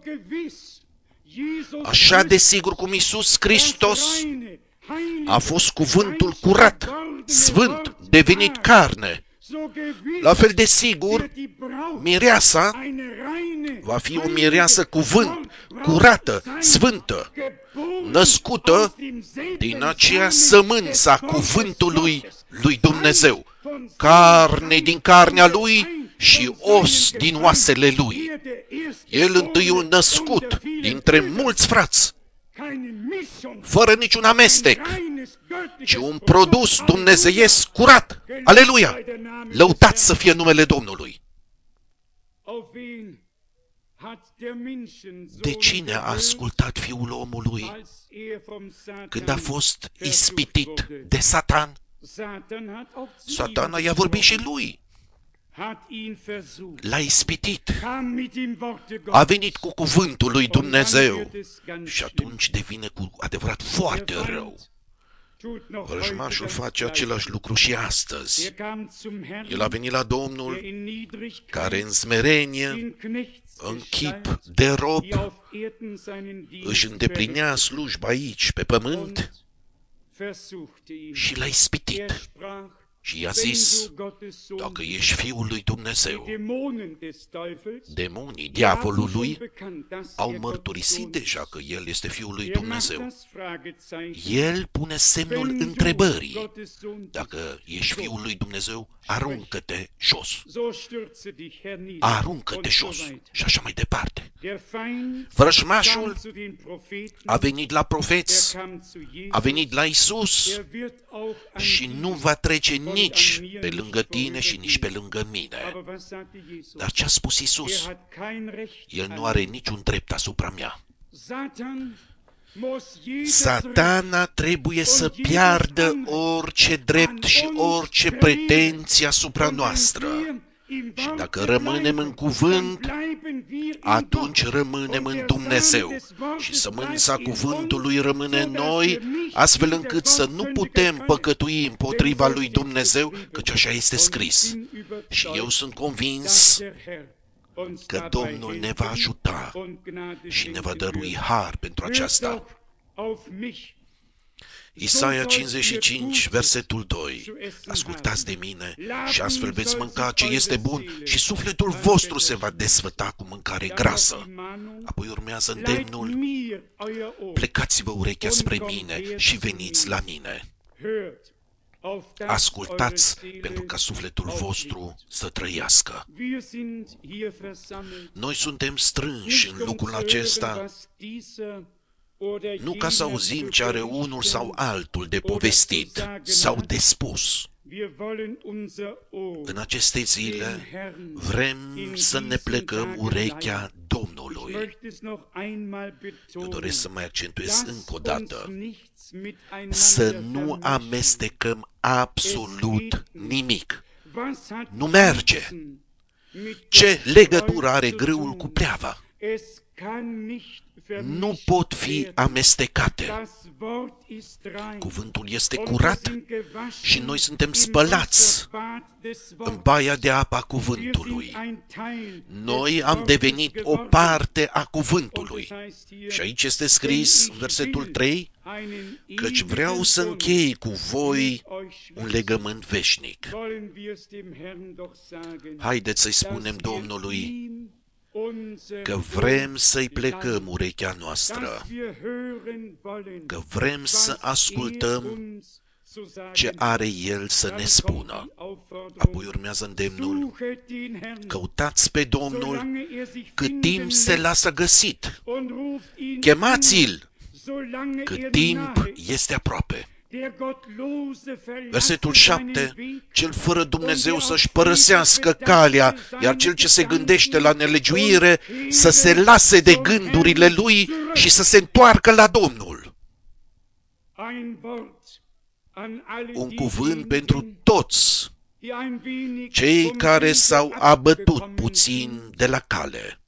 Așa de sigur cum Iisus Hristos a fost cuvântul curat, sfânt, devenit carne, la fel de sigur, mireasa va fi o mireasă cuvânt, curată, sfântă, născută din aceea sămânță a cuvântului lui Dumnezeu, carne din carnea lui și os din oasele lui. El întâiul născut dintre mulți frați, fără niciun amestec, ci un produs dumnezeiesc curat. Aleluia! Lăudați să fie numele Domnului! De cine a ascultat Fiul omului când a fost ispitit de Satan? Satana i-a vorbit și lui. L-a ispitit. A venit cu cuvântul lui Dumnezeu și atunci devine cu adevărat foarte rău. Vrăjmașul face același lucru și astăzi. El a venit la Domnul care în smerenie, în chip de rob, își îndeplinea slujba aici, pe pământ, și l-a ispitit. Și i-a zis, dacă ești Fiul lui Dumnezeu, demonii diavolului au mărturisit deja că El este Fiul lui Dumnezeu. El pune semnul întrebării. Dacă ești Fiul lui Dumnezeu, aruncă-te jos. Aruncă-te jos. Și așa mai departe. Vrăjmașul a venit la profeți, a venit la Iisus și nu va trece nici pe lângă tine și nici pe lângă mine. Dar ce a spus Iisus? El nu are niciun drept asupra mea. Satana trebuie să piardă orice drept și orice pretenție asupra noastră. Și dacă rămânem în cuvânt, atunci rămânem în Dumnezeu. Și sămânța cuvântului rămâne în noi, astfel încât să nu putem păcătui împotriva lui Dumnezeu, căci așa este scris. Și eu sunt convins că Domnul ne va ajuta și ne va dărui har pentru aceasta. Isaia cincizeci și cinci, versetul doi. Ascultați de mine și astfel veți mânca ce este bun și sufletul vostru se va desfăta cu mâncare grasă. Apoi urmează îndemnul, plecați-vă urechea spre mine și veniți la mine. Ascultați pentru ca sufletul vostru să trăiască. Noi suntem strânși în lucrul acesta, nu ca să auzim ce are unul sau altul de povestit sau de spus. În aceste zile vrem să ne plecăm urechea Domnului. Eu doresc să mai accentuez încă o dată, să nu amestecăm absolut nimic. Nu merge. Ce legătură are grâul cu pleava? Nu pot fi amestecate. Cuvântul este curat și noi suntem spălați în baia de apă a cuvântului. Noi am devenit o parte a cuvântului. Și aici este scris, în versetul trei, căci vreau să închei cu voi un legământ veșnic. Haideți să-i spunem Domnului că vrem să-i plecăm urechea noastră, că vrem să ascultăm ce are El să ne spună. Apoi urmează îndemnul, căutați pe Domnul cât timp se lasă găsit, chemați-l cât timp este aproape. Versetul șapte, cel fără Dumnezeu să-și părăsească calea, iar cel ce se gândește la nelegiuire să se lase de gândurile lui și să se întoarcă la Domnul. Un cuvânt pentru toți cei care s-au abătut puțin de la cale.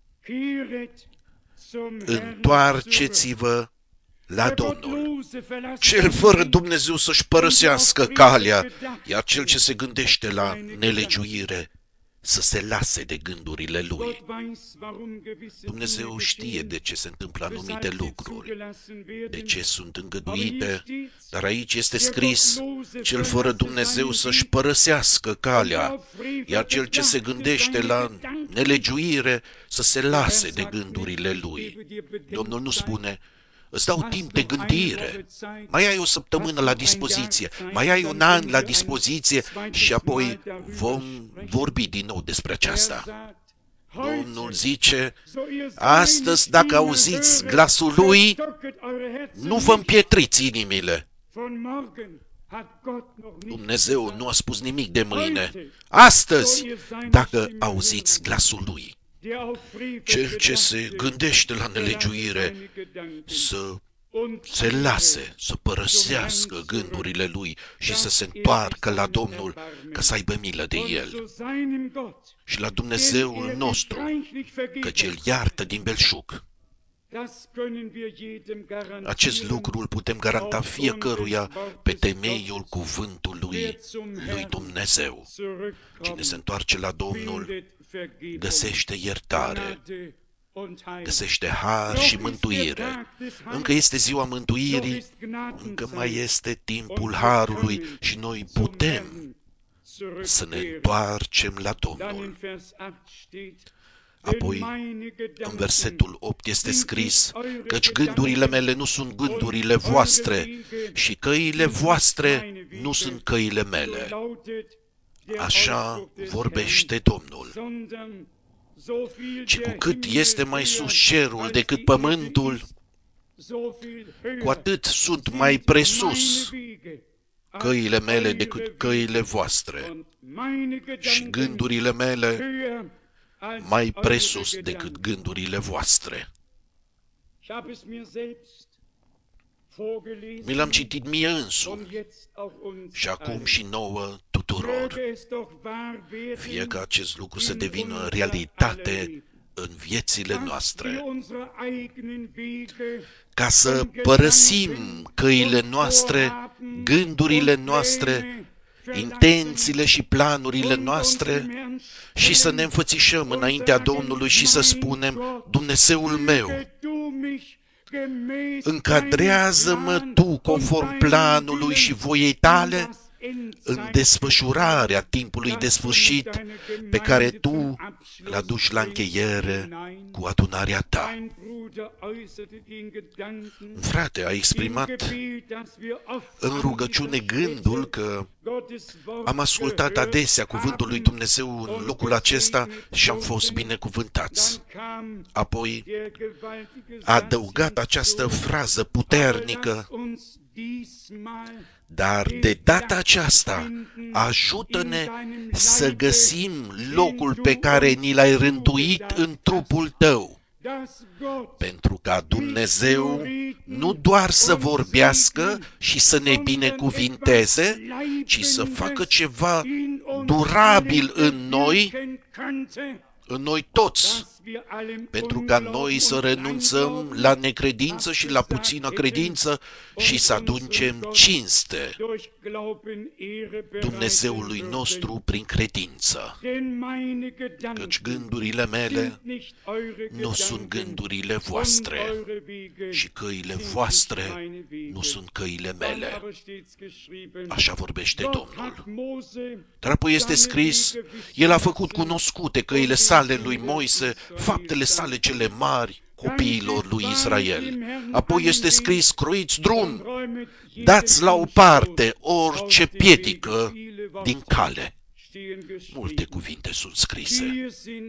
Întoarceți-vă la Domnul. Cel fără Dumnezeu să-și părăsească calea, iar cel ce se gândește la nelegiuire să se lase de gândurile lui. Dumnezeu știe de ce se întâmplă anumite lucruri, de ce sunt îngăduite, dar aici este scris, cel fără Dumnezeu să-și părăsească calea, iar cel ce se gândește la nelegiuire să se lase de gândurile lui. Domnul nu spune, îți dau timp de gândire, mai ai o săptămână la dispoziție, mai ai un an la dispoziție și apoi vom vorbi din nou despre aceasta. Domnul zice, astăzi dacă auziți glasul lui, nu vă împietriți inimile. Dumnezeu nu a spus nimic de mâine. Astăzi, dacă auziți glasul lui, cel ce se gândește la nelegiuire să se lase, să părăsească gândurile lui și să se întoarcă la Domnul ca să aibă milă de el. Și la Dumnezeul nostru, căci El iartă din belșug. Acest lucru îl putem garanta fiecăruia pe temeiul cuvântului lui Dumnezeu. Cine se întoarce la Domnul găsește iertare, găsește har și mântuire. Încă este ziua mântuirii, încă mai este timpul harului și noi putem să ne întoarcem la Domnul. Apoi, în versetul opt este scris, căci gândurile mele nu sunt gândurile voastre și căile voastre nu sunt căile mele. Așa vorbește Domnul. Ci cu cât este mai sus cerul decât pământul, cu atât sunt mai presus căile mele decât căile voastre și gândurile mele mai presus decât gândurile voastre. Mi l-am citit mie însumi și acum și nouă tuturor. Fie ca acest lucru să devină realitate în viețile noastre, ca să părăsim căile noastre, gândurile noastre, intențiile și planurile noastre și să ne înfățișăm înaintea Domnului și să spunem, Dumnezeul meu, încadrează-mă Tu conform planului și voiei Tale în desfășurarea timpului de sfârșit pe care Tu îl aduci la încheiere cu adunarea Ta. Un frate a exprimat în rugăciune gândul că am ascultat adesea cuvântul lui Dumnezeu în locul acesta și am fost binecuvântați. Apoi a adăugat această frază puternică, dar de data aceasta ajută-ne să găsim locul pe care ni l-ai rânduit în trupul Tău, pentru ca Dumnezeu nu doar să vorbească și să ne binecuvinteze, ci să facă ceva durabil în noi, în noi toți, pentru ca noi să renunțăm la necredință și la puțină credință și să aducem cinste Dumnezeului nostru prin credință. Căci gândurile mele nu sunt gândurile voastre și căile voastre nu sunt căile mele. Așa vorbește Domnul. Dar apoi este scris, El a făcut cunoscute căile sale lui Moise, faptele sale cele mari copiilor lui Israel. Apoi este scris, croiți drum, dați la o parte orice piedică din cale. Multe cuvinte sunt scrise.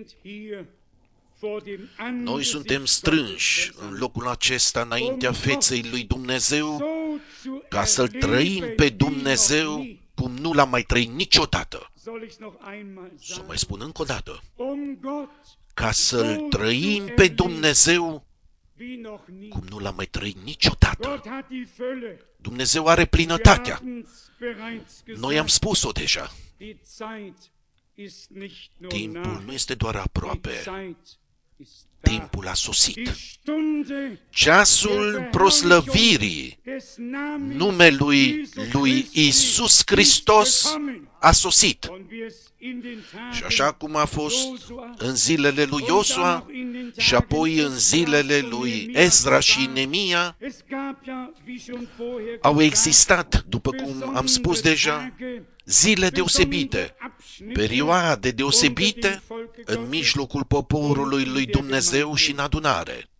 Noi suntem strânși în locul acesta înaintea feței lui Dumnezeu ca să-L trăim pe Dumnezeu cum nu l-am mai trăit niciodată. Să mai spun încă o dată. Ca să-L trăim pe Dumnezeu cum nu l-am mai trăit niciodată. Dumnezeu are plinătatea. Noi am spus-o deja. Timpul nu este doar aproape. Timpul a sosit. Ceasul proslăvirii numelui lui Iisus Hristos a sosit. Și așa cum a fost în zilele lui Iosua și apoi în zilele lui Ezra și Neemia, au existat, după cum am spus deja, zile deosebite, perioade deosebite în mijlocul poporului lui Dumnezeu și în adunare.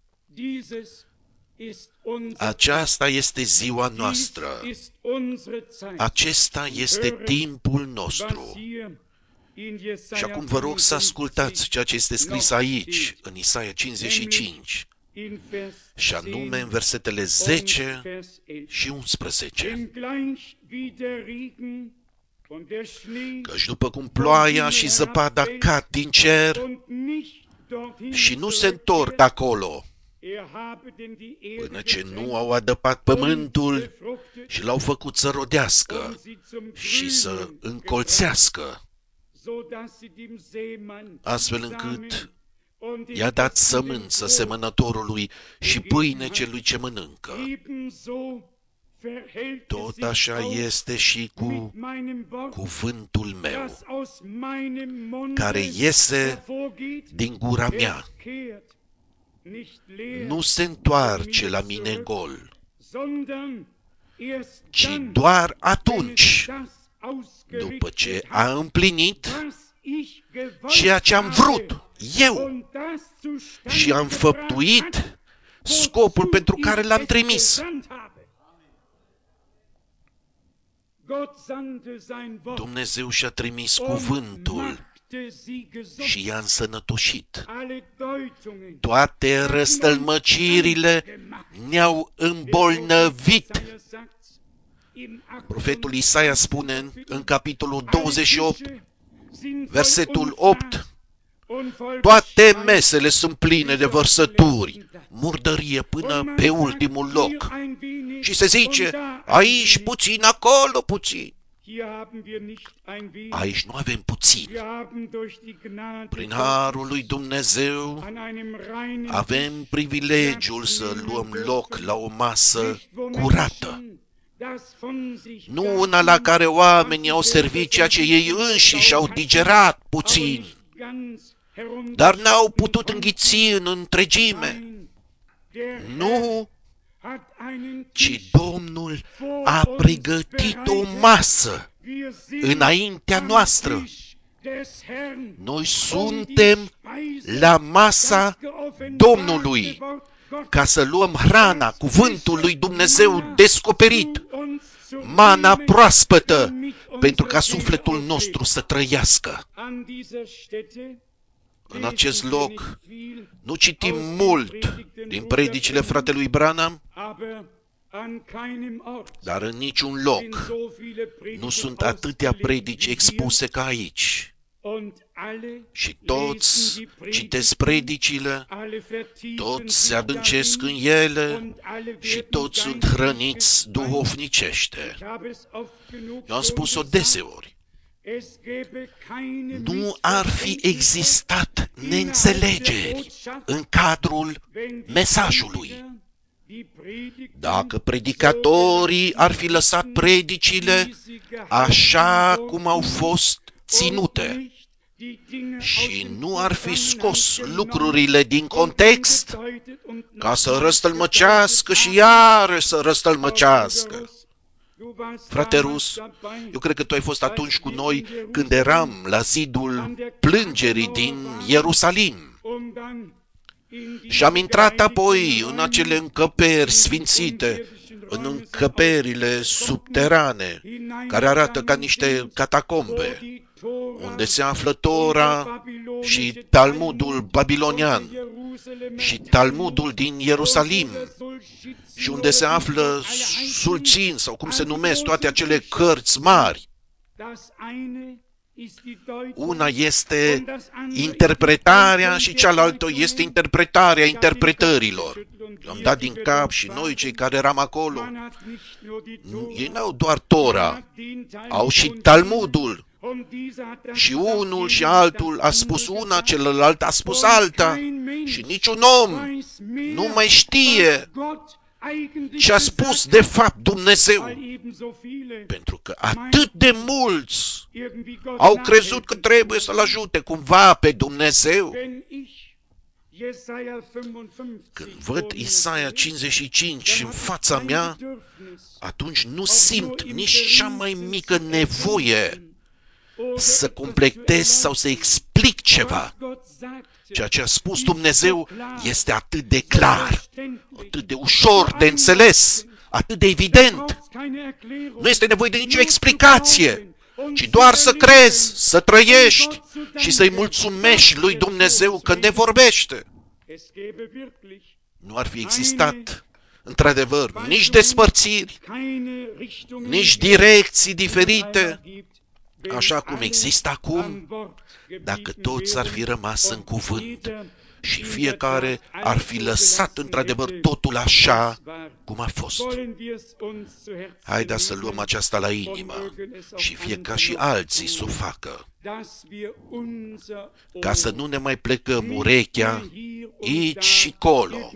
Aceasta este ziua noastră. Acesta este timpul nostru. Și acum vă rog să ascultați ceea ce este scris aici, în Isaia cincizeci și cinci, și anume în versetele zece și unsprezece. Căci după cum ploaia și zăpada cad din cer și nu se întorc acolo, până ce nu au adăpat pământul și l-au făcut să rodească și să încolțească, astfel încât i-a dat sămânță semănătorului și pâine celui ce mănâncă. Tot așa este și cu cuvântul meu, care iese din gura mea. Nu se întoarce la mine gol, ci doar atunci, după ce a împlinit ceea ce am vrut eu și am făptuit scopul pentru care l-am trimis. Dumnezeu și-a trimis cuvântul și i-a însănătoșit. Toate răstălmăcirile ne-au îmbolnăvit. Profetul Isaia spune în capitolul douăzeci și opt, versetul opt, toate mesele sunt pline de vărsături, murdărie până pe ultimul loc. Și se zice, aici puțin, acolo puțin. Aici nu avem puțin. Prin harul lui Dumnezeu avem privilegiul să luăm loc la o masă curată. Nu una la care oamenii au servit ceea ce ei înșiși au digerat puțin, dar n-au putut înghiți în întregime. Nu, ci Domnul a pregătit o masă înaintea noastră. Noi suntem la masa Domnului ca să luăm hrana, cuvântul lui Dumnezeu descoperit, mana proaspătă, pentru ca sufletul nostru să trăiască. În acest loc nu citim mult din predicile fratelui Branham, dar în niciun loc nu sunt atâtea predici expuse ca aici. Și toți citesc predicile, toți se adâncesc în ele și toți sunt hrăniți duhovnicește. Eu am spus-o deseori. Nu ar fi existat neînțelegeri în cadrul mesajului. Dacă predicatorii ar fi lăsat predicile așa cum au fost ținute și nu ar fi scos lucrurile din context ca să răstălmăcească și iară să răstălmăcească. Frate Rus, eu cred că tu ai fost atunci cu noi când eram la zidul plângerii din Ierusalim. Și am intrat apoi în acele încăperi sfințite, în încăperile subterane, care arată ca niște catacombe, unde se află Tora și Talmudul babilonian și Talmudul din Ierusalim și unde se află Sulcin sau cum se numesc toate acele cărți mari. Una este interpretarea și cealaltă este interpretarea interpretărilor. Am dat din cap și noi, cei care eram acolo, ei n-au doar Tora, au și Talmudul. Și unul și altul a spus una, celălalt a spus alta și niciun om nu mai știe ce a spus de fapt Dumnezeu. Pentru că atât de mulți au crezut că trebuie să-L ajute cumva pe Dumnezeu. Când văd Isaia cincizeci și cinci în fața mea, atunci nu simt nici cea mai mică nevoie să completez sau să explic ceva. Ceea ce a spus Dumnezeu este atât de clar, atât de ușor de înțeles, atât de evident. Nu este nevoie de nicio explicație, ci doar să crezi, să trăiești și să-i mulțumești lui Dumnezeu când ne vorbește. Nu ar fi existat, într-adevăr, nici despărțiri, nici direcții diferite, așa cum există acum, dacă toți ar fi rămas în cuvânt și fiecare ar fi lăsat într-adevăr totul așa cum a fost. Haideți să luăm aceasta la inimă și fie ca și alții să o facă, ca să nu ne mai plecăm urechea aici și colo,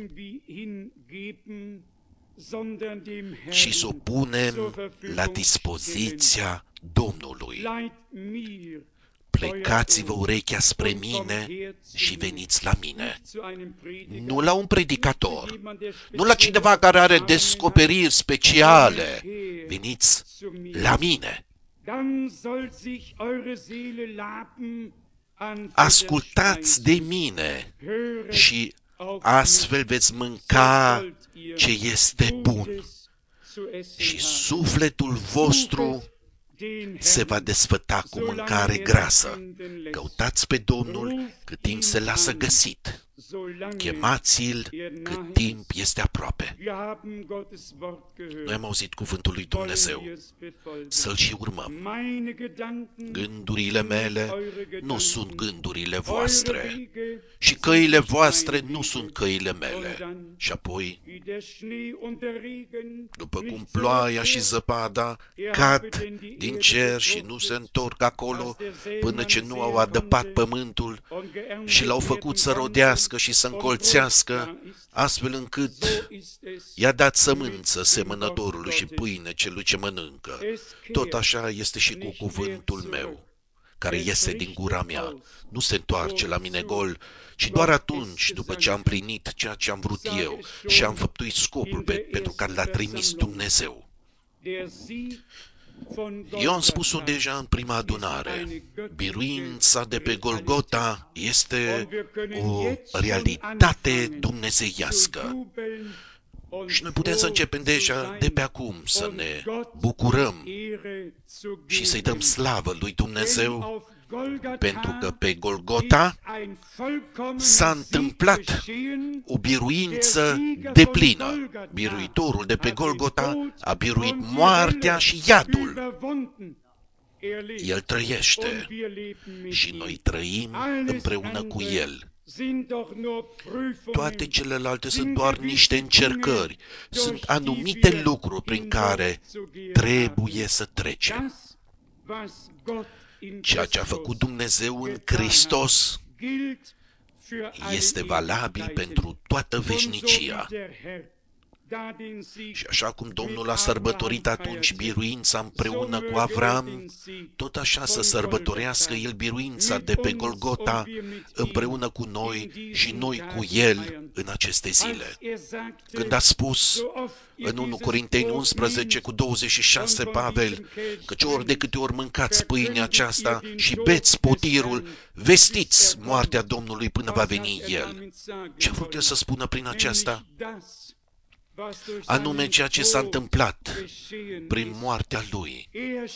și să o punem la dispoziția Domnului. Plecați-vă urechea spre mine și veniți la mine. Nu la un predicator, nu la cineva care are descoperiri speciale. Veniți la mine. Ascultați de mine și astfel veți mânca ce este bun și sufletul vostru se va desfăta cu mâncare grasă. Căutați pe Domnul cât timp se lasă găsit. Chemați-l cât timp este aproape. Noi am auzit cuvântul lui Dumnezeu. Să-l și urmăm. Gândurile mele nu sunt gândurile voastre și căile voastre nu sunt căile mele. Și apoi, după cum ploaia și zăpada cad din cer și nu se întorc acolo până ce nu au adăpat pământul și l-au făcut să rodească și să încolțească, astfel încât i-a dat sămânță semănătorului și pâine celui ce mănâncă. Tot așa este și cu cuvântul meu, care iese din gura mea. Nu se întoarce la mine gol, ci doar atunci, după ce am plinit ceea ce am vrut eu și am făptuit scopul pe, pentru care l-a trimis Dumnezeu. Eu am spus-o deja în prima adunare. Biruința de pe Golgota este o realitate dumnezeiască. Și noi putem să începem deja de pe acum să ne bucurăm și să-i dăm slavă lui Dumnezeu, pentru că pe Golgota s-a întâmplat o biruință deplină. Biruitorul de pe Golgota a biruit moartea și iadul. El trăiește și noi trăim împreună cu El. Toate celelalte sunt doar niște încercări, sunt anumite lucruri prin care trebuie să trecem. Ceea ce a făcut Dumnezeu în Hristos este valabil pentru toată veșnicia. Și așa cum Domnul a sărbătorit atunci biruința împreună cu Avram, tot așa să sărbătorească El biruința de pe Golgota împreună cu noi și noi cu El în aceste zile. Când a spus în unu Corinteni unsprezece cu douăzeci și șase Pavel, căci ori de câte ori mâncați pâinea aceasta și beți potirul, vestiți moartea Domnului până va veni El. Ce a vrut El să spună prin aceasta? Anume ceea ce s-a întâmplat prin moartea Lui.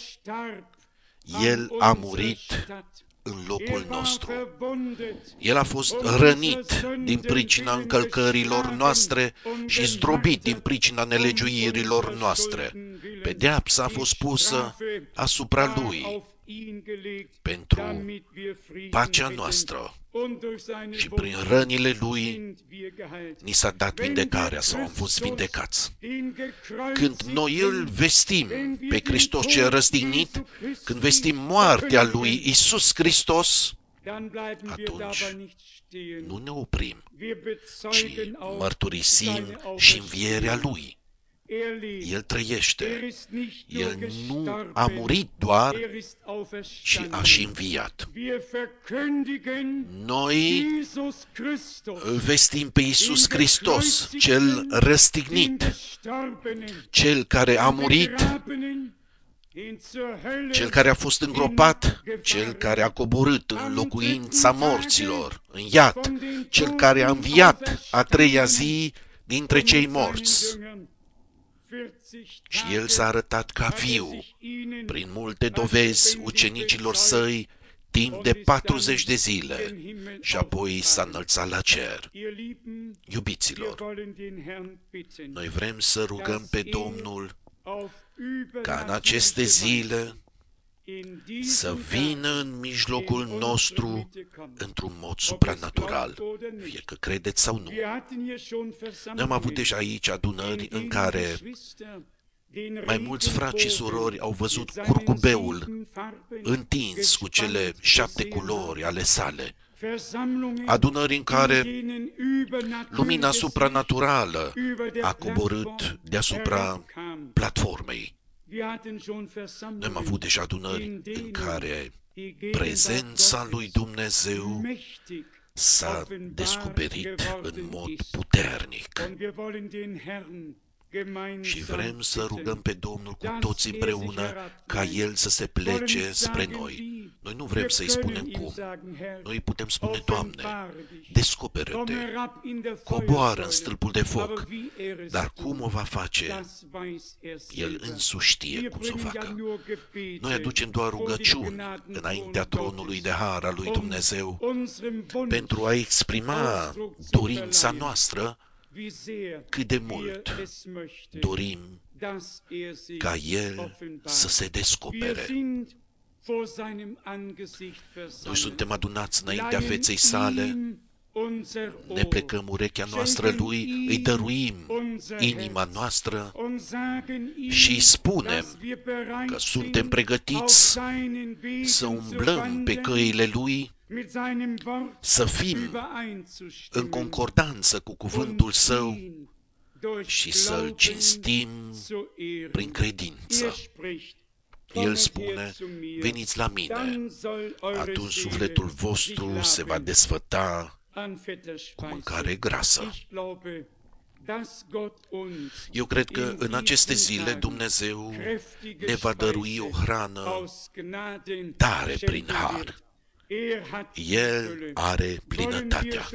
El a murit în locul nostru. El a fost rănit din pricina încălcărilor noastre și zdrobit din pricina nelegiuirilor noastre. Pedeapsa a fost pusă asupra Lui pentru pacea noastră. Și prin rănile Lui ni s-a dat vindecarea sau am fost vindecați. Când noi îl vestim pe Hristos cel răstignit, când vestim moartea lui Iisus Hristos, atunci nu ne oprim, ci mărturisim și învierea Lui. El trăiește. El nu a murit doar, ci a și înviat. Noi îl vestim pe Iisus Hristos, cel răstignit, cel care a murit, cel care a fost îngropat, cel care a coborât în locuința morților, în iad, cel care a înviat a treia zi dintre cei morți. Și El s-a arătat ca viu, prin multe dovezi ucenicilor Săi, timp de patruzeci de zile, și apoi s-a înălțat la cer. Iubiților, noi vrem să rugăm pe Domnul ca în aceste zile să vină în mijlocul nostru într-un mod supranatural, fie că credeți sau nu. Noi am avut deja aici adunări în care mai mulți frați și surori au văzut curcubeul întins cu cele șapte culori ale sale. Adunări în care lumina supranaturală a coborât deasupra platformei. Noi am avut deja adunări în care prezența lui Dumnezeu s-a descoperit în mod puternic. Și vrem să rugăm pe Domnul cu toți împreună ca El să se plece spre noi. Noi nu vrem să-i spunem cum. Noi îi putem spune, Doamne, descoperă-te, coboară în stâlpul de foc, dar cum o va face, El însuși știe cum să o facă. Noi aducem doar rugăciuni înaintea tronului de har al lui Dumnezeu pentru a exprima dorința noastră cât de mult dorim ca El să se descopere. Noi suntem adunați înaintea feței sale, ne plecăm urechea noastră Lui, îi dăruim inima noastră și îi spunem că suntem pregătiți să umblăm pe căile Lui, să fim în concordanță cu cuvântul Său și să-L cinstim prin credință. El spune, veniți la mine, atunci sufletul vostru se va desfăta cu mâncare grasă. Eu cred că în aceste zile Dumnezeu ne va dărui o hrană tare prin har. El are plinătatea.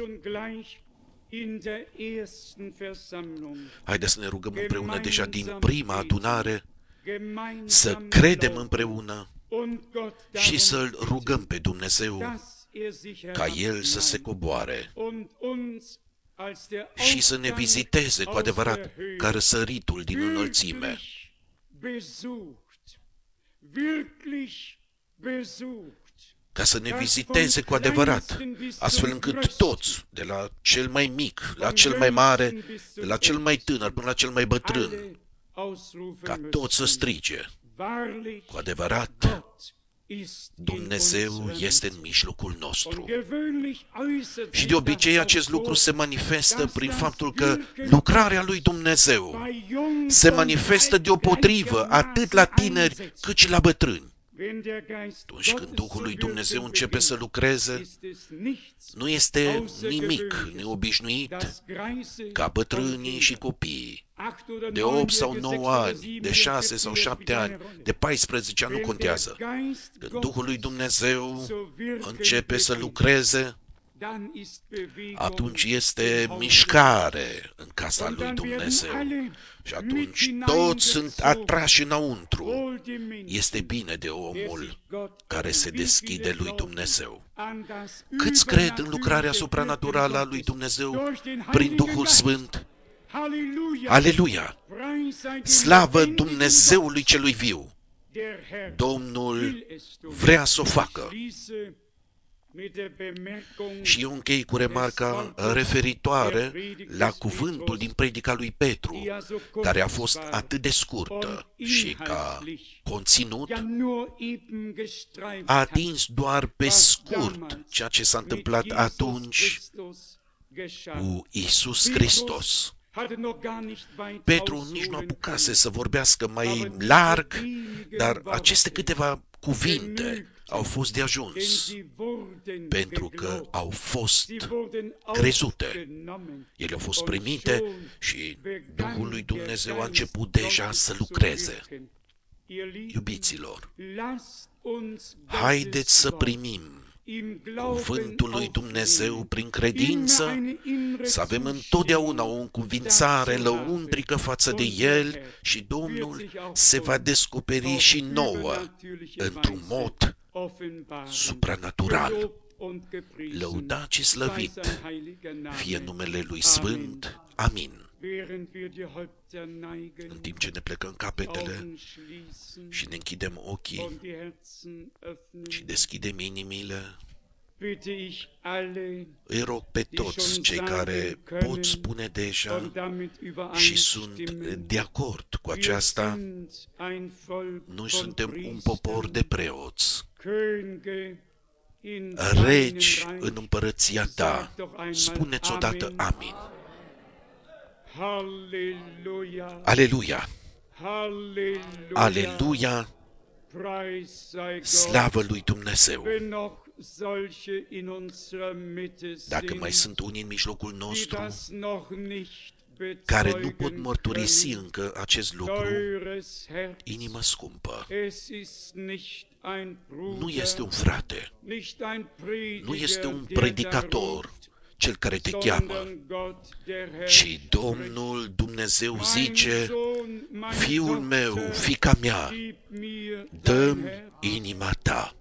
Haideți să ne rugăm împreună deja din prima adunare, să credem împreună și să-L rugăm pe Dumnezeu ca El să se coboare și să ne viziteze cu adevărat ca răsăritul din înălțime. Ca să ne viziteze cu adevărat, astfel încât toți, de la cel mai mic, la cel mai mare, de la cel mai tânăr până la cel mai bătrân, ca toți să strige, cu adevărat, Dumnezeu este în mijlocul nostru. Și de obicei acest lucru se manifestă prin faptul că lucrarea lui Dumnezeu se manifestă deopotrivă atât la tineri cât și la bătrâni. Atunci când Duhul lui Dumnezeu începe să lucreze, nu este nimic neobișnuit ca bătrânii și copiii de opt sau nouă ani, de șase sau șapte ani, de paisprezece ani, nu contează. Când Duhul lui Dumnezeu începe să lucreze, atunci este mișcare în casa lui Dumnezeu. Și atunci toți sunt atrași înăuntru. Este bine de omul care se deschide lui Dumnezeu. Câți cred în lucrarea supranaturală a lui Dumnezeu prin Duhul Sfânt? Aleluia! Slavă Dumnezeului celui viu! Domnul vrea să o facă. Și eu închei cu remarca referitoare la cuvântul din predica lui Petru, care a fost atât de scurtă și ca conținut a atins doar pe scurt ceea ce s-a întâmplat atunci cu Iisus Hristos. Petru nici nu apucase să vorbească mai larg, dar aceste câteva cuvinte au fost de ajuns, pentru că au fost crezute. Ele au fost primite și Duhul lui Dumnezeu a început deja să lucreze. Iubiților, haideți să primim cuvântul lui Dumnezeu prin credință, să avem întotdeauna o încuvințare lăuntrică față de El și Domnul se va descoperi și nouă într-un mod supranatural. Lăudat și slăvit fie numele Lui Sfânt. Amin. în timp ce ne plecăm capetele și ne închidem ochii și deschidem inimile, îi rog pe toți cei care pot spune deja și sunt de acord cu aceasta, noi suntem un popor de preoți, regi în împărăția ta. Spuneți odată amin. Aleluia! Aleluia! Slavă lui Dumnezeu! Dacă mai sunt unii în mijlocul nostru care nu pot mărturisi încă acest lucru, inimă scumpă, nu este un frate, nu este un predicator cel care te cheamă, ci Domnul Dumnezeu zice: Fiul meu, fiica mea, dă-mi inima ta.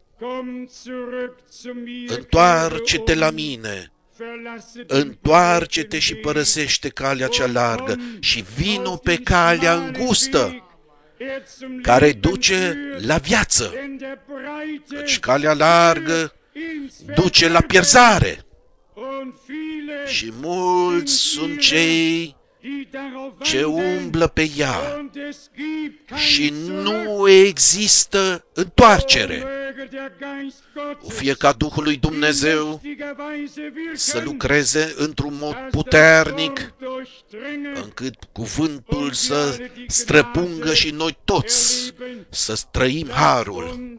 Întoarce-te la mine, întoarce-te și părăsește calea cea largă și vino pe calea îngustă care duce la viață, căci calea largă duce la pierzare și mulți sunt cei ce umblă pe ea și nu există întoarcere. O fie ca Duhul lui Dumnezeu să lucreze într-un mod puternic, încât cuvântul să străpungă și noi toți să trăim harul.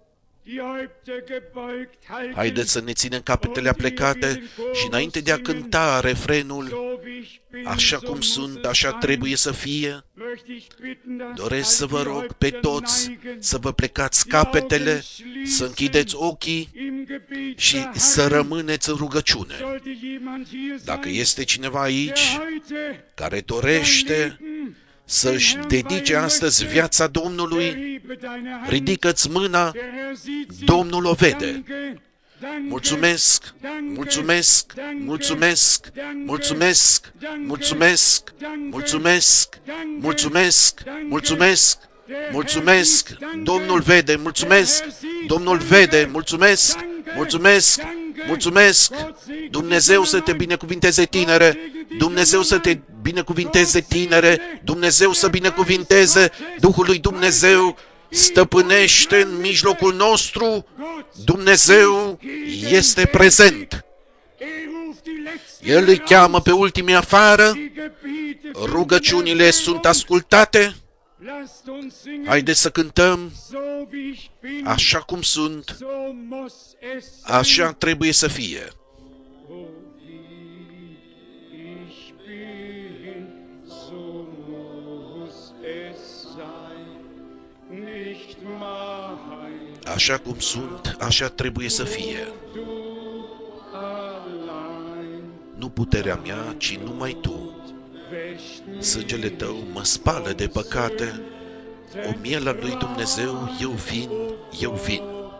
Haideți să ne ținem capetele aplecate și înainte de a cânta refrenul, așa cum sunt, așa trebuie să fie, doresc să vă rog pe toți să vă plecați capetele, să închideți ochii și să rămâneți în rugăciune. Dacă este cineva aici care dorește să-și dedice astăzi viața Domnului, ridică-ți mâna, Domnul o vede. Mulțumesc, mulțumesc, mulțumesc, mulțumesc, mulțumesc, mulțumesc, mulțumesc, mulțumesc, mulțumesc, Domnul vede, mulțumesc, Domnul vede, mulțumesc, mulțumesc, mulțumesc, Dumnezeu să te binecuvinteze, tinere, Dumnezeu să te binecuvinteze, tinere, Dumnezeu să binecuvinteze, Duhul lui Dumnezeu stăpânește în mijlocul nostru, Dumnezeu este prezent. El îi cheamă pe ultimii afară, rugăciunile sunt ascultate. Haideți să cântăm: așa cum sunt, așa trebuie să fie. Așa cum sunt, așa trebuie să fie. Nu puterea mea, ci numai Tu. Sângele Tău mă spală de păcate. O miel al lui Dumnezeu, eu vin, eu vin.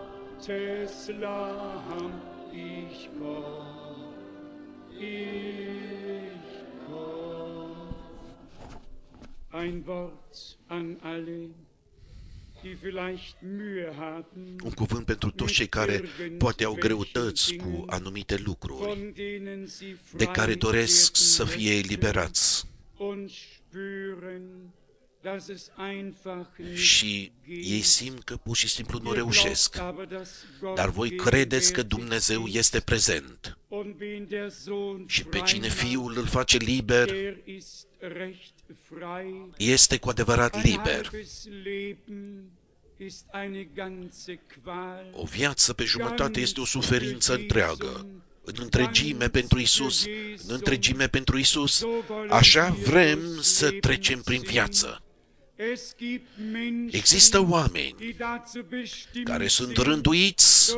Ein Wort an alle, un cuvânt pentru toți cei care poate au greutăți cu anumite lucruri, de care doresc să fie eliberați. Și ei simt că pur și simplu nu reușesc, dar voi credeți că Dumnezeu este prezent. Și pe cine Fiul îl face liber, este cu adevărat liber. O viață pe jumătate este o suferință întreagă. În întregime pentru Isus, în întregime pentru Isus, așa vrem să trecem prin viață. Există oameni care sunt rânduiți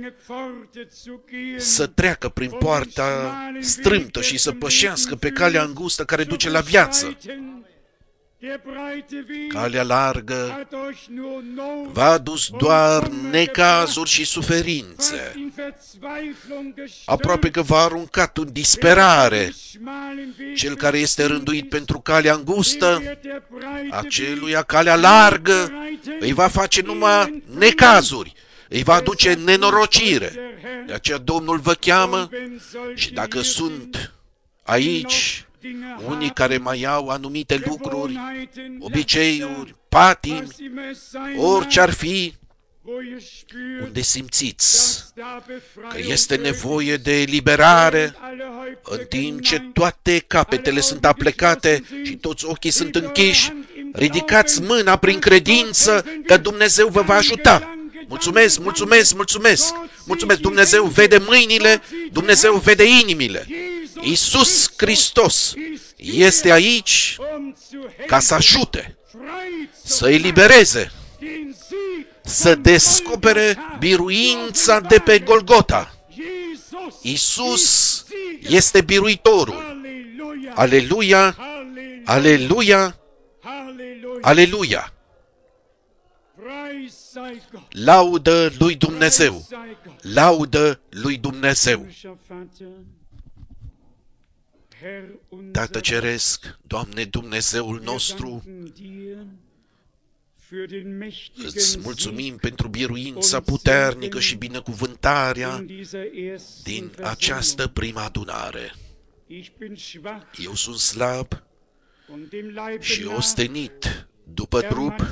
să treacă prin poarta strâmtă și să pășească pe calea îngustă care duce la viață. Calea largă v-a adus doar necazuri și suferințe. Aproape că v-a aruncat în disperare. Cel care este rânduit pentru calea îngustă, aceluia calea largă îi va face numai necazuri, îi va aduce nenorocire. De aceea Domnul vă cheamă și dacă sunt aici unii care mai au anumite lucruri, obiceiuri, patimi, orice ar fi, unde simțiți că este nevoie de eliberare, în timp ce toate capetele sunt aplecate și toți ochii sunt închiși, ridicați mâna prin credință că Dumnezeu vă va ajuta. Mulțumesc, mulțumesc, mulțumesc, mulțumesc. Dumnezeu vede mâinile, Dumnezeu vede inimile. Iisus Hristos este aici ca să ajute, să elibereze, să descopere biruința de pe Golgota. Iisus este biruitorul. Aleluia, aleluia, aleluia. Laudă lui Dumnezeu, laudă lui Dumnezeu. Tată Ceresc, Doamne Dumnezeul nostru, îți mulțumim pentru biruința puternică și binecuvântarea din această prima adunare. Eu sunt slab și ostenit după trup,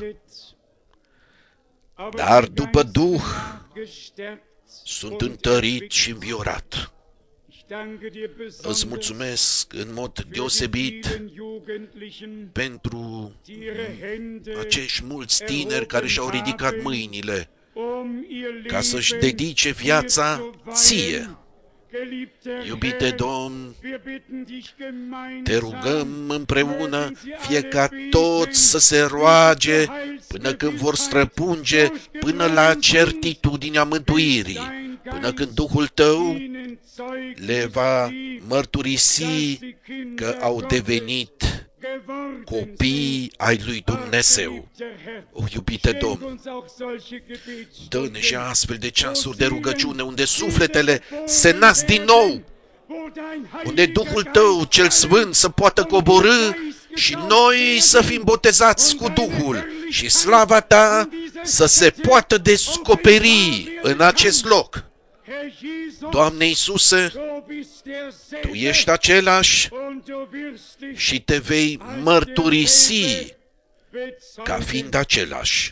dar după Duh sunt întărit și înviorat. Îți mulțumesc în mod deosebit pentru acești mulți tineri care și-au ridicat mâinile ca să-și dedice viața ție. Iubite Domn, te rugăm împreună, fie ca toți să se roage până când vor străpunge până la certitudinea mântuirii, până când Duhul Tău le va mărturisi că au devenit copii ai lui Dumnezeu. O, iubite Domn, dă-ne și astfel de ceasuri de rugăciune unde sufletele se nasc din nou, unde Duhul Tău cel Sfânt să poată coborî și noi să fim botezați cu Duhul și slava Ta să se poată descoperi în acest loc. Doamne Iisuse, Tu ești același și Te vei mărturisi ca fiind același.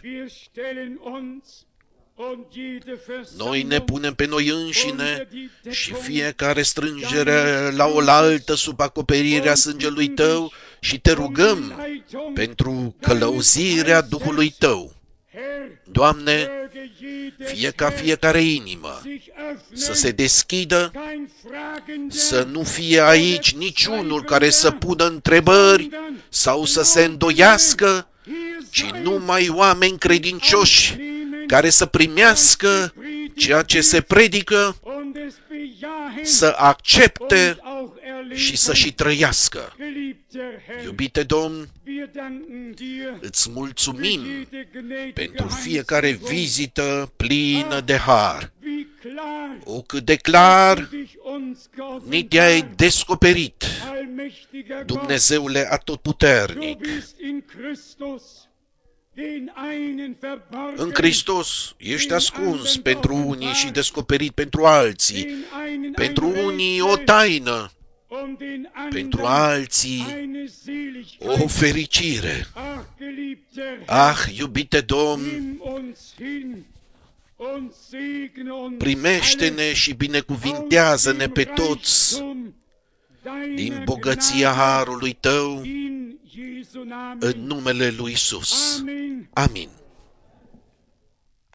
Noi ne punem pe noi înșine și fiecare strângere la oaltă sub acoperirea sângelui Tău și Te rugăm pentru călăuzirea Duhului Tău. Doamne, fie ca fiecare inimă să se deschidă, să nu fie aici niciunul care să pună întrebări sau să se îndoiască, ci numai oameni credincioși care să primească ceea ce se predică, să accepte și să și trăiască. Iubite Domn, îți mulțumim pentru fiecare vizită plină de har. O, cât de clar ni te-ai descoperit, Dumnezeule atotputernic. În Hristos ești ascuns pentru unii și descoperit pentru alții, pentru unii o taină, pentru alții o fericire. Ah, iubite Domn, primește-ne și binecuvintează-ne pe toți din bogăția harului Tău, în numele lui Iisus. Amin.